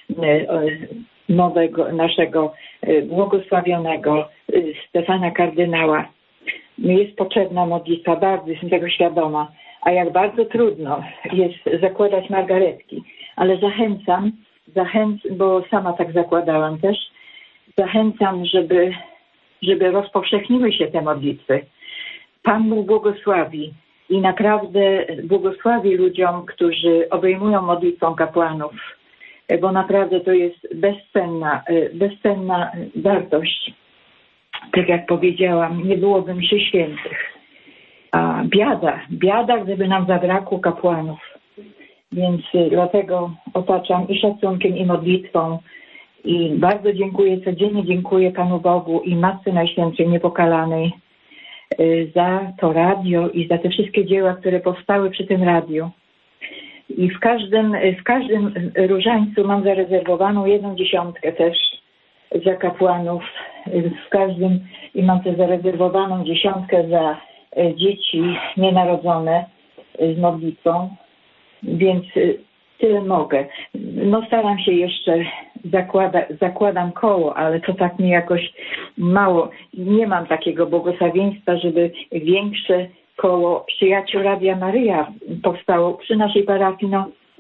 naszego błogosławionego Stefana kardynała. Jest potrzebna modlitwa, bardzo jestem tego świadoma. A jak bardzo trudno jest zakładać margaretki. Ale zachęcam, bo sama tak zakładałam też, zachęcam, żeby rozpowszechniły się te modlitwy. Pan Bóg błogosławi i naprawdę błogosławi ludziom, którzy obejmują modlitwą kapłanów, bo naprawdę to jest bezcenna wartość. Tak jak powiedziałam, nie byłoby mszy świętych. A biada, gdyby nam zabrakło kapłanów. Więc dlatego otaczam i szacunkiem, i modlitwą. I bardzo codziennie dziękuję Panu Bogu i Matce Najświętszej Niepokalanej za to radio i za te wszystkie dzieła, które powstały przy tym radiu. I w każdym różańcu mam zarezerwowaną 1/10 też za kapłanów. W każdym i mam też zarezerwowaną 10 za dzieci nienarodzone z modlitwą, więc tyle mogę. No staram się jeszcze, zakładam koło, ale to tak mi jakoś mało. Nie mam takiego błogosławieństwa, żeby większe koło przyjaciół Radia Maryja powstało przy naszej parafii.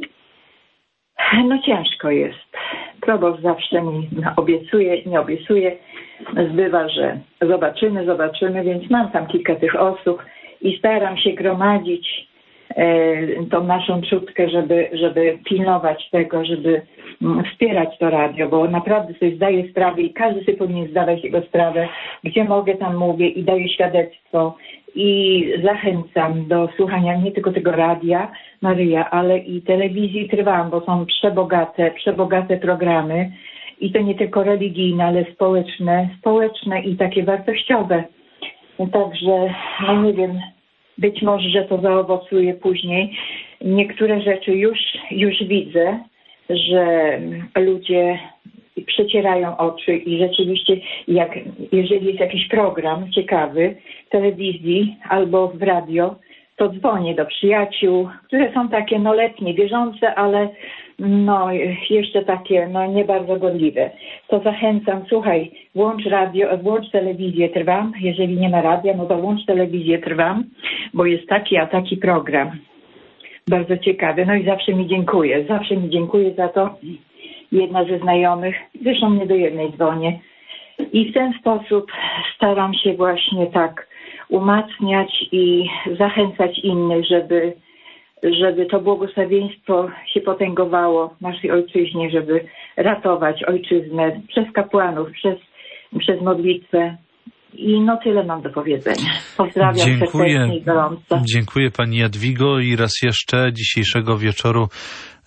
No ciężko jest. Proboszcz zawsze mi nie obiecuje. Zbywa, że zobaczymy, więc mam tam kilka tych osób i staram się gromadzić tą naszą trzutkę, żeby pilnować tego, żeby wspierać to radio, bo naprawdę sobie zdaję sprawę i każdy sobie powinien zdawać jego sprawę, gdzie mogę, tam mówię i daję świadectwo i zachęcam do słuchania nie tylko tego Radia Maryja, ale i telewizji Trwam, bo są przebogate programy i to nie tylko religijne, ale społeczne i takie wartościowe. Także, no nie wiem, być może, że to zaowocuje później. Niektóre rzeczy już widzę, że ludzie przecierają oczy i rzeczywiście, jeżeli jest jakiś program ciekawy w telewizji albo w radio, to dzwonię do przyjaciół, które są takie letnie, wierzące, ale jeszcze takie nie bardzo godliwe. To zachęcam, słuchaj, włącz telewizję Trwam, jeżeli nie ma radia, to włącz telewizję Trwam, bo jest taki program. Bardzo ciekawy. No i zawsze mi dziękuję za to. Jedna ze znajomych, zresztą nie do jednej dzwonię. I w ten sposób staram się właśnie tak umacniać i zachęcać innych, żeby to błogosławieństwo się potęgowało w naszej ojczyźnie, żeby ratować ojczyznę przez kapłanów, przez modlitwę. I tyle mam do powiedzenia. Pozdrawiam serdecznie i gorąco. Dziękuję pani Jadwigo i raz jeszcze dzisiejszego wieczoru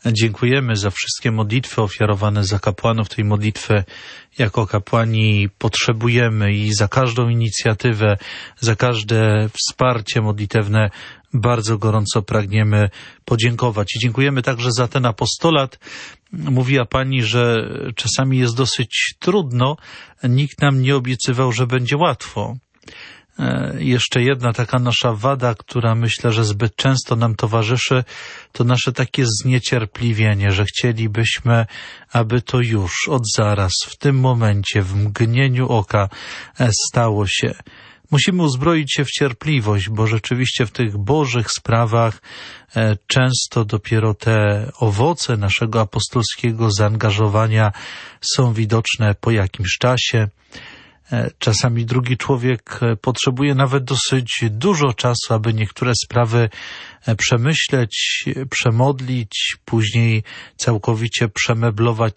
Dziękujemy za wszystkie modlitwy ofiarowane za kapłanów. Tej modlitwy jako kapłani potrzebujemy i za każdą inicjatywę, za każde wsparcie modlitewne bardzo gorąco pragniemy podziękować. I dziękujemy także za ten apostolat. Mówiła Pani, że czasami jest dosyć trudno. Nikt nam nie obiecywał, że będzie łatwo. Jeszcze jedna taka nasza wada, która myślę, że zbyt często nam towarzyszy, to nasze takie zniecierpliwienie, że chcielibyśmy, aby to już od zaraz, w tym momencie, w mgnieniu oka stało się. Musimy uzbroić się w cierpliwość, bo rzeczywiście w tych bożych sprawach często dopiero te owoce naszego apostolskiego zaangażowania są widoczne po jakimś czasie. Czasami drugi człowiek potrzebuje nawet dosyć dużo czasu, aby niektóre sprawy przemyśleć, przemodlić, później całkowicie przemeblować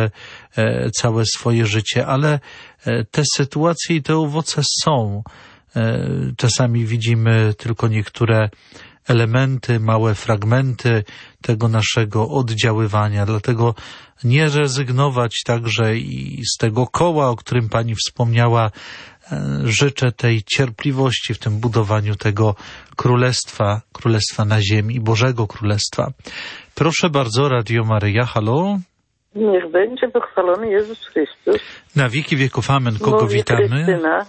całe swoje życie, ale te sytuacje i te owoce są. Czasami widzimy tylko niektóre elementy, małe fragmenty tego naszego oddziaływania. Dlatego nie rezygnować także i z tego koła, o którym Pani wspomniała. Życzę tej cierpliwości w tym budowaniu tego królestwa na ziemi, Bożego Królestwa. Proszę bardzo, Radio Maryja, halo? Niech będzie pochwalony Jezus Chrystus. Na wieki wieków amen. Kogo witamy? Krystyna.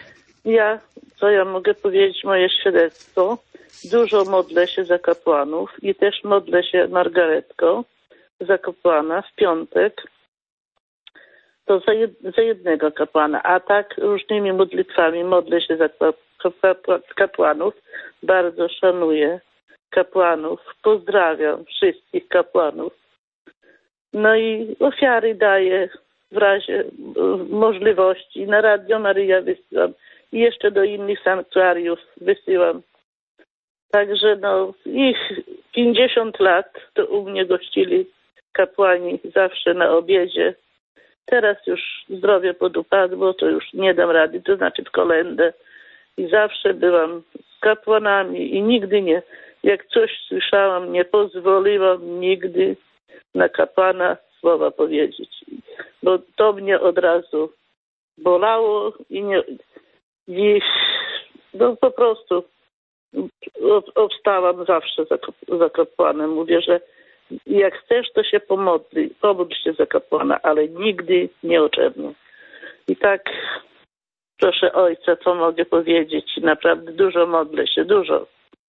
Co ja mogę powiedzieć, moje świadectwo. Dużo modlę się za kapłanów i też modlę się, Margaretko, za kapłana w piątek. To za jednego kapłana, a tak różnymi modlitwami modlę się za kapłanów. Bardzo szanuję kapłanów. Pozdrawiam wszystkich kapłanów. No i ofiary daję w razie możliwości. Na Radio Maryja wysyłam i jeszcze do innych sanktuariów wysyłam. Także ich 50 lat to u mnie gościli kapłani zawsze na obiedzie. Teraz już zdrowie podupadło, to już nie dam rady, to znaczy w kolędę. I zawsze byłam z kapłanami i nigdy nie, jak coś słyszałam, nie pozwoliłam nigdy na kapłana słowa powiedzieć. Bo to mnie od razu bolało i po prostu obstałam zawsze za kapłanem. Mówię, że jak chcesz, to się pomódl się za kapłana, ale nigdy nie oczernie. I tak proszę Ojca, co mogę powiedzieć. Naprawdę dużo modlę się, dużo.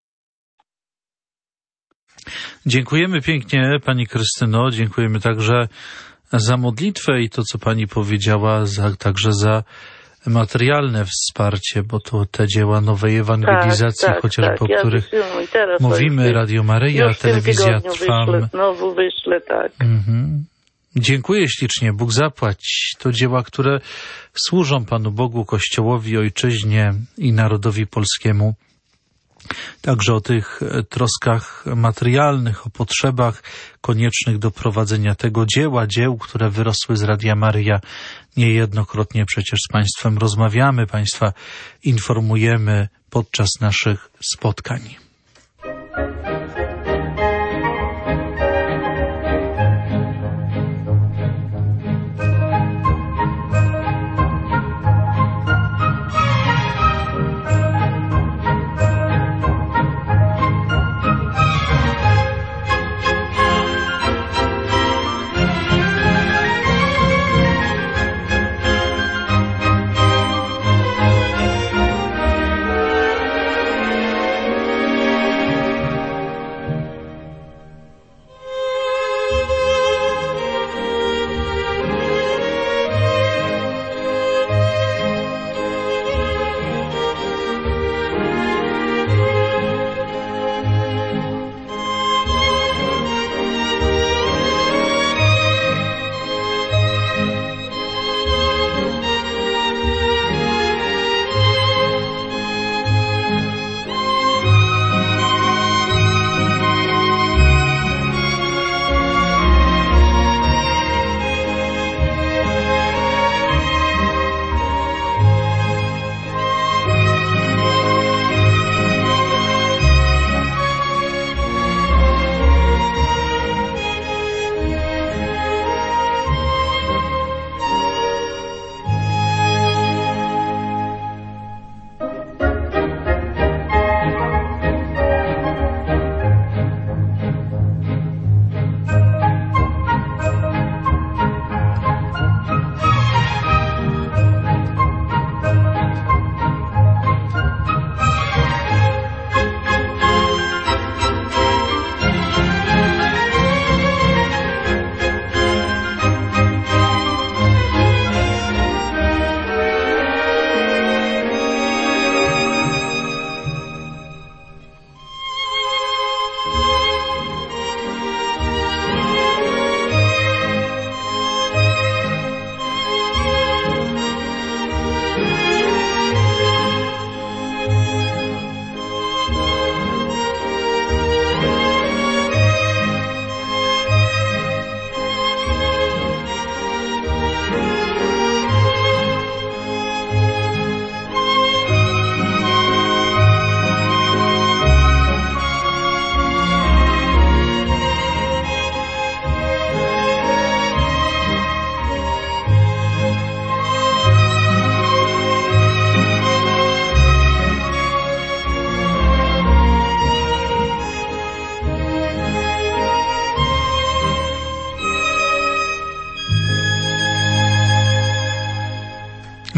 Dziękujemy pięknie Pani Krystyno, dziękujemy także za modlitwę i to, co Pani powiedziała, także za materialne wsparcie, bo to te dzieła nowej ewangelizacji, chociażby o których mówimy, Radio Maryja, Telewizja Trwam. Znowu wyślę, tak. Dziękuję ślicznie, Bóg zapłać. To dzieła, które służą Panu Bogu, Kościołowi, Ojczyźnie i narodowi polskiemu. Także o tych troskach materialnych, o potrzebach koniecznych do prowadzenia tego dzieł, które wyrosły z Radia Maryja. Niejednokrotnie przecież z Państwem rozmawiamy, Państwa informujemy podczas naszych spotkań.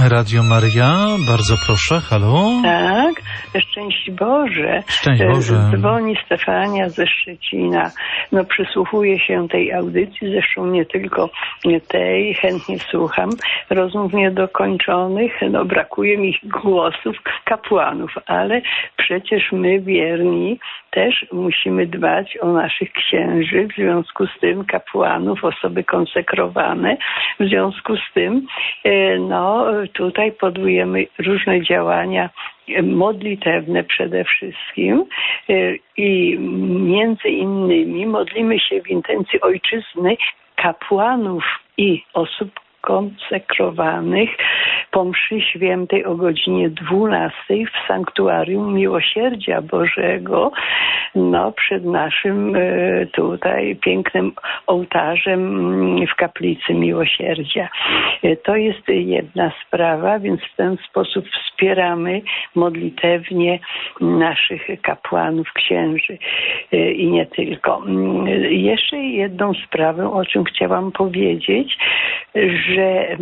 Radio Maryja, bardzo proszę, halo. Tak, szczęść Boże. Szczęść Boże. Dzwoni Stefania ze Szczecina. No przysłuchuję się tej audycji, zresztą nie tylko tej, chętnie słucham rozmów niedokończonych. No brakuje mi głosów kapłanów, ale przecież my wierni też musimy dbać o naszych księży, w związku z tym kapłanów, osoby konsekrowane. W związku z tym no tutaj podejmujemy różne działania modlitewne przede wszystkim i między innymi modlimy się w intencji ojczyzny, kapłanów i osób konsekrowanych po mszy świętej o godzinie 12 w Sanktuarium Miłosierdzia Bożego, no przed naszym tutaj pięknym ołtarzem w Kaplicy Miłosierdzia. To jest jedna sprawa, więc w ten sposób wspieramy modlitewnie naszych kapłanów, księży i nie tylko. Jeszcze jedną sprawę, o czym chciałam powiedzieć, że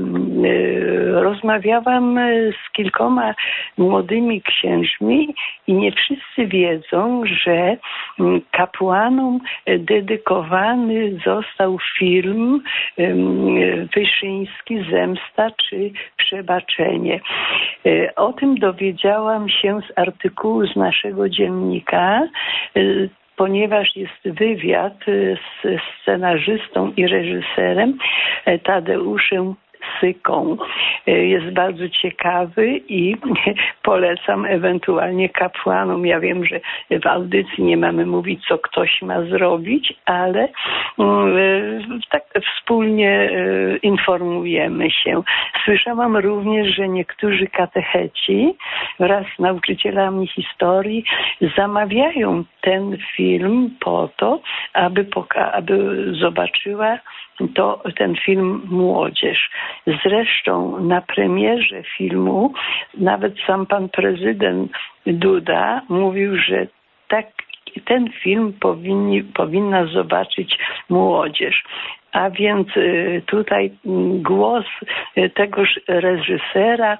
rozmawiałam z kilkoma młodymi księżmi i nie wszyscy wiedzą, że kapłanom dedykowany został film Wyszyński Zemsta czy Przebaczenie. O tym dowiedziałam się z artykułu z naszego dziennika, ponieważ jest wywiad z scenarzystą i reżyserem Tadeuszem Syką. Jest bardzo ciekawy i polecam ewentualnie kapłanom. Ja wiem, że w audycji nie mamy mówić, co ktoś ma zrobić, ale tak wspólnie informujemy się. Słyszałam również, że niektórzy katecheci wraz z nauczycielami historii zamawiają ten film po to, aby zobaczyła ten film młodzież. Zresztą na premierze filmu nawet sam pan prezydent Duda mówił, że ten film powinna zobaczyć młodzież. A więc tutaj głos tegoż reżysera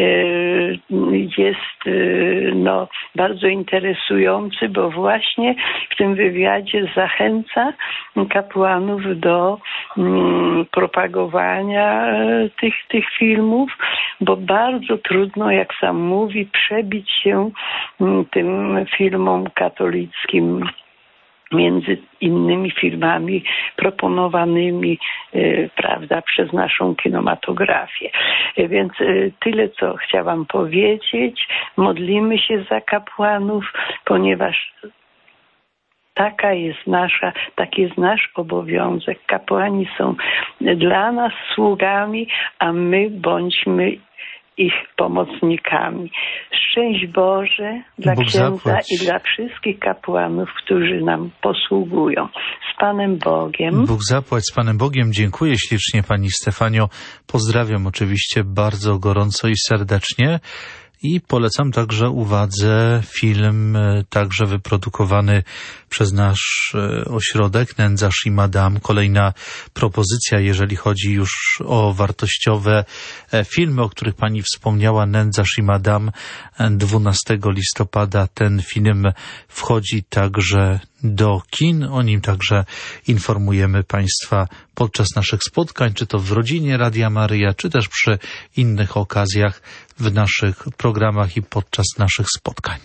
jest no, bardzo interesujący, bo właśnie w tym wywiadzie zachęca kapłanów do propagowania tych filmów, bo bardzo trudno, jak sam mówi, przebić się tym filmom katolickim między innymi filmami proponowanymi, prawda, przez naszą kinematografię. Więc tyle, co chciałam powiedzieć. Modlimy się za kapłanów, ponieważ taki jest nasz obowiązek. Kapłani są dla nas sługami, a my bądźmy ich pomocnikami. Szczęść Boże dla księdza i dla wszystkich kapłanów, którzy nam posługują. Z Panem Bogiem. Bóg zapłać, z Panem Bogiem. Dziękuję ślicznie Pani Stefanio. Pozdrawiam oczywiście bardzo gorąco i serdecznie. I polecam także uwadze film także wyprodukowany przez nasz ośrodek Nędzarz i Madame. Kolejna propozycja, jeżeli chodzi już o wartościowe filmy, o których Pani wspomniała, Nędzarz i Madame. 12 listopada ten film wchodzi także do kin. O nim także informujemy Państwa podczas naszych spotkań, czy to w rodzinie Radia Maryja, czy też przy innych okazjach w naszych programach i podczas naszych spotkań.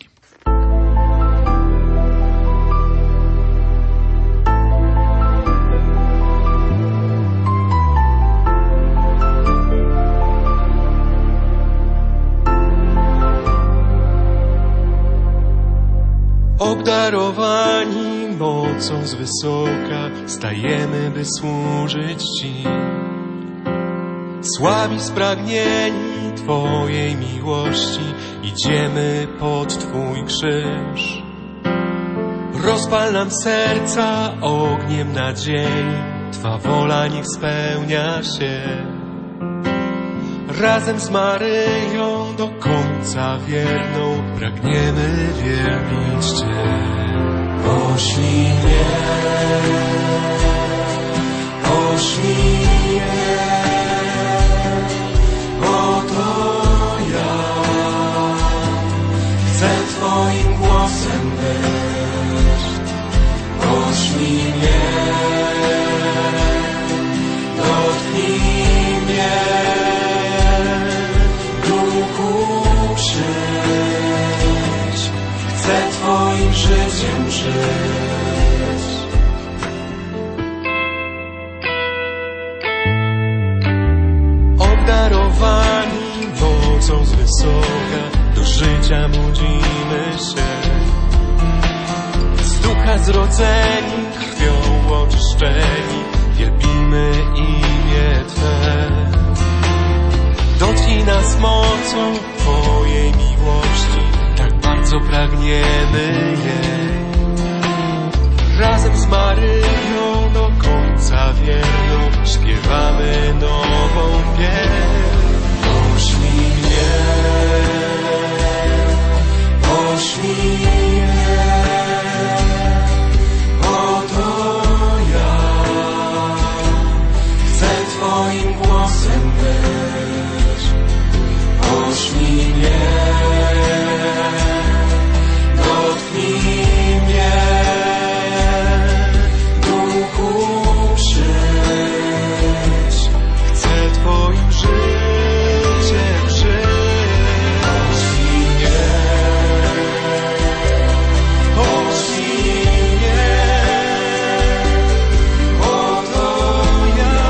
Obdarowani mocą z wysoka stajemy, by służyć Ci. Słabi spragnieni Twojej miłości idziemy pod Twój krzyż. Rozpal nam serca ogniem nadziei, Twa wola niech spełnia się. Razem z Maryją do końca wierną pragniemy wielbić Cię. Poślij mnie, poślij mnie, oto mocą z wysoka do życia budzimy się. Z ducha zrodzeni, krwią oczyszczeni, wielbimy imię Twe. Dotknij nas mocą Twojej miłości, tak bardzo pragniemy jej. Razem z Maryją do końca wierną śpiewamy nową pieśń. Poślij mnie, poślij mnie, oto ja chcę Twoim głosem być. Poślij mnie, dotknij mnie, Duchu przyjdź, chcę Twoim życiem żyć. Poślij mnie, poślij mnie, oto ja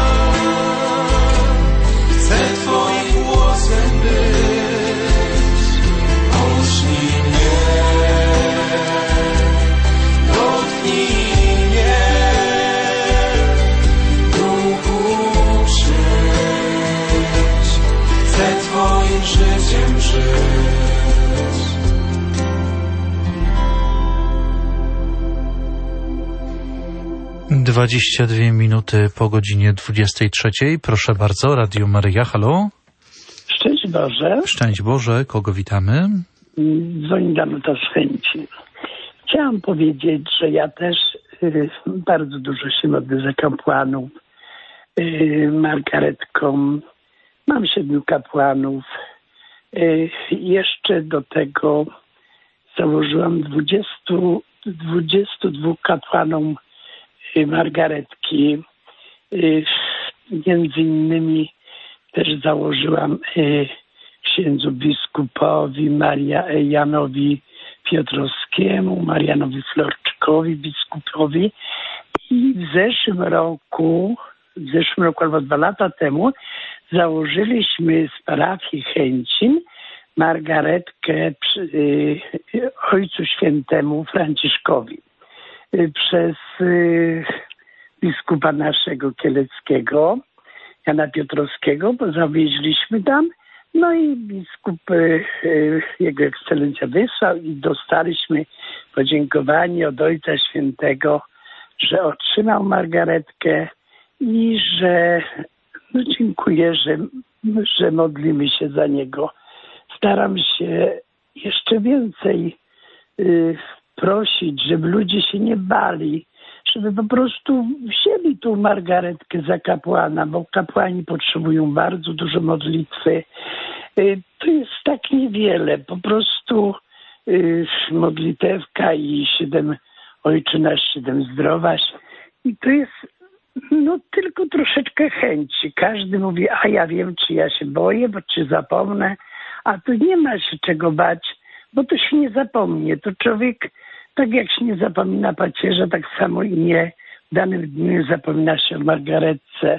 chcę Twoim głosem być. Poślij mnie, dotknij mnie, Duchu przyjdź, chcę Twoim życiem żyć. 22 minuty po godzinie 23. Proszę bardzo, Radio Maryja, halo. Szczęść Boże. Szczęść Boże, kogo witamy? Dzwoni Danuta z Chęci. Chciałam powiedzieć, że ja też bardzo dużo się modlę za kapłanów, Margaretką. Mam 7 kapłanów. Jeszcze do tego założyłam 22 kapłanom Margaretki. Między innymi też założyłam księdzu biskupowi Janowi Piotrowskiemu, Marianowi Florczykowi, biskupowi. I w zeszłym roku albo 2 lata temu założyliśmy z parafii Chęcin Margaretkę Ojcu Świętemu Franciszkowi przez biskupa naszego kieleckiego, Jana Piotrowskiego, bo zawieźliśmy tam. No i biskup, jego ekscelencja wysłał i dostaliśmy podziękowanie od Ojca Świętego, że otrzymał Margaretkę i że dziękuję, że modlimy się za niego. Staram się jeszcze więcej prosić, żeby ludzie się nie bali, żeby po prostu wzięli tą Margaretkę za kapłana, bo kapłani potrzebują bardzo dużo modlitwy. To jest tak niewiele, po prostu modlitewka i 7 Ojcze Nasz, 7 zdrowaś. I to jest tylko troszeczkę chęci. Każdy mówi, a ja wiem, czy ja się boję, bo czy zapomnę, a tu nie ma się czego bać, bo to się nie zapomnie. To człowiek, tak jak się nie zapomina pacierza, tak samo i nie w danym dniu zapomina się o Margaretce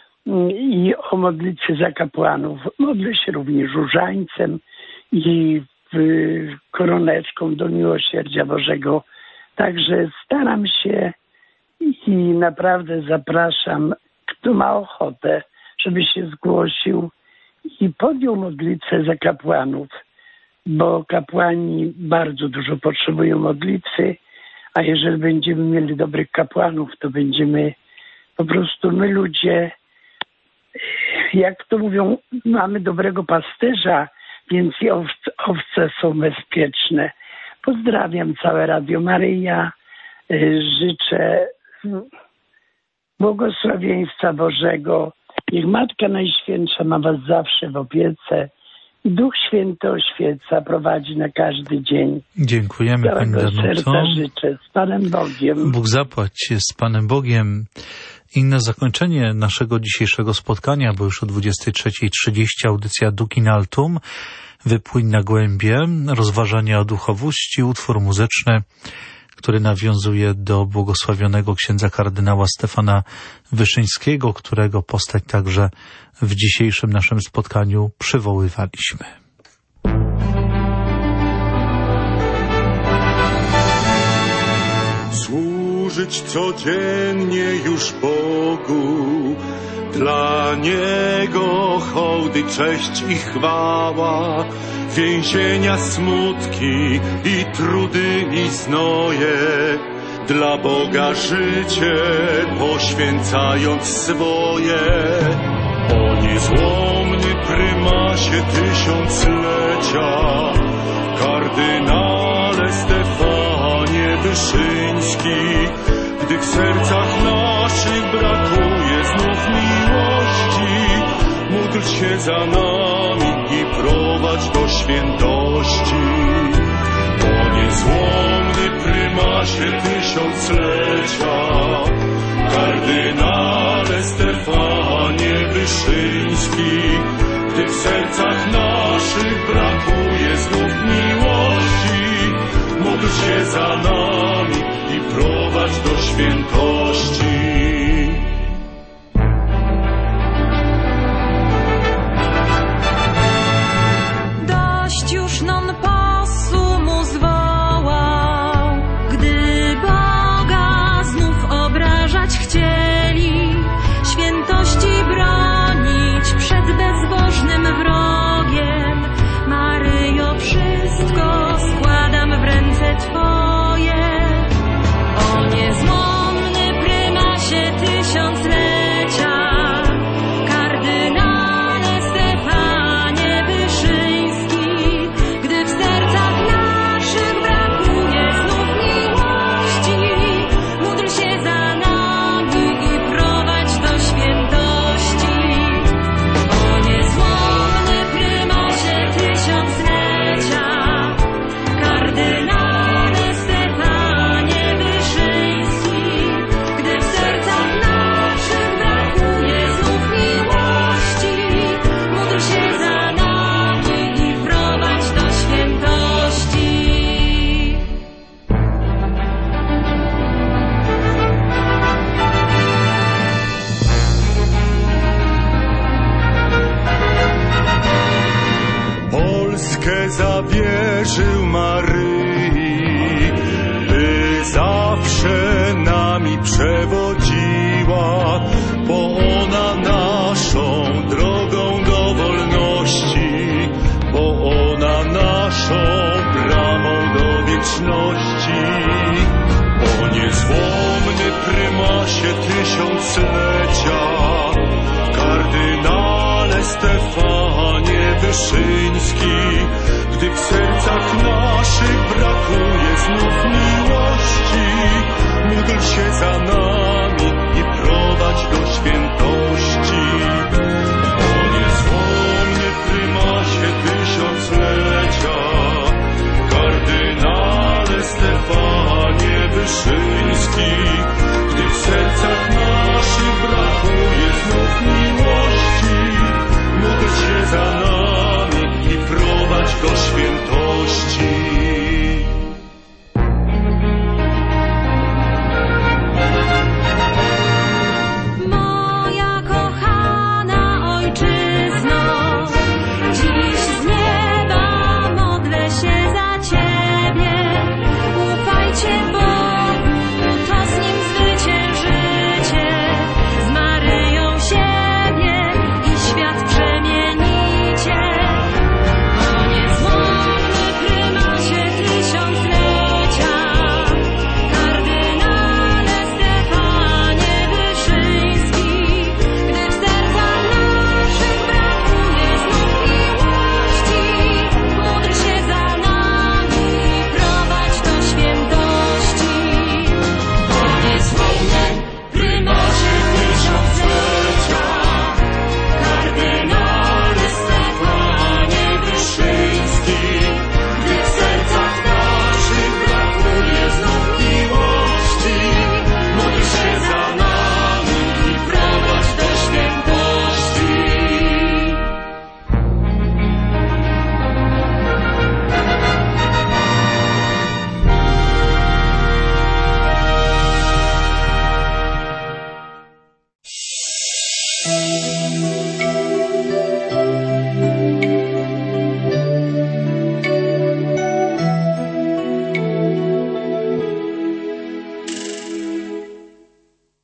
i o modlitwie za kapłanów. Modlę się również różańcem i koroneczką do miłosierdzia Bożego. Także staram się i naprawdę zapraszam, kto ma ochotę, żeby się zgłosił i podjął modlitwę za kapłanów, bo kapłani bardzo dużo potrzebują modlitwy, a jeżeli będziemy mieli dobrych kapłanów, to będziemy po prostu my ludzie, jak to mówią, mamy dobrego pasterza, więc i owce są bezpieczne. Pozdrawiam całe Radio Maryja, życzę błogosławieństwa Bożego. Niech Matka Najświętsza ma was zawsze w opiece i Duch Święty oświeca, prowadzi na każdy dzień. Dziękujemy Pani Danuto. Serca życzę. Z Panem Bogiem. Bóg zapłać z Panem Bogiem. I na zakończenie naszego dzisiejszego spotkania, bo już o 23:30 audycja Duc in Altum, Wypłyń na głębie, rozważania o duchowości, utwór muzyczny, który nawiązuje do błogosławionego księdza kardynała Stefana Wyszyńskiego, którego postać także w dzisiejszym naszym spotkaniu przywoływaliśmy. Służyć codziennie już Bogu, dla Niego hołdy, cześć i chwała, więzienia, smutki i trudy i znoje, dla Boga życie poświęcając swoje. O niezłomny prymasie tysiąclecia, kardynale Stefanie Wyszyński, gdy w sercach naszych brakuje znów miłości, módl się za nami i prowadź do świętości. O niezłomny prymasie tysiąclecia, kardynale Stefanie Wyszyński, gdy w sercach naszych brakuje znów miłości, módl się za nami i prowadź do świętości. Dość już non possumu zwołał, gdy Boga znów obrażać chcieli, świętości bronić przed bezbożnym wrogiem. Maryjo, wszystko składam w ręce Twoje. O niezłomny prymasie tysiąclecia, kardynale Stefanie Wyszyński, gdy w sercach naszych brakuje znów miłości, módl się za nami i prowadź do świętości. O niezłomny prymasie tysiąclecia, kardynale Stefanie Wyszyński, gdy w sercach naszych brakuje znów miłości, módl się za nami i prowadź do świętości. Polskę zawierzył Maryi, by zawsze nami przewodziła, bo ona naszą drogą do wolności, bo ona naszą bramą do wieczności. O niezłomny prymasie tysiąclecia, kardynale Stefanie Wyszyński, gdy w sercach naszych brakuje znów miłości, módl się za nami i prowadź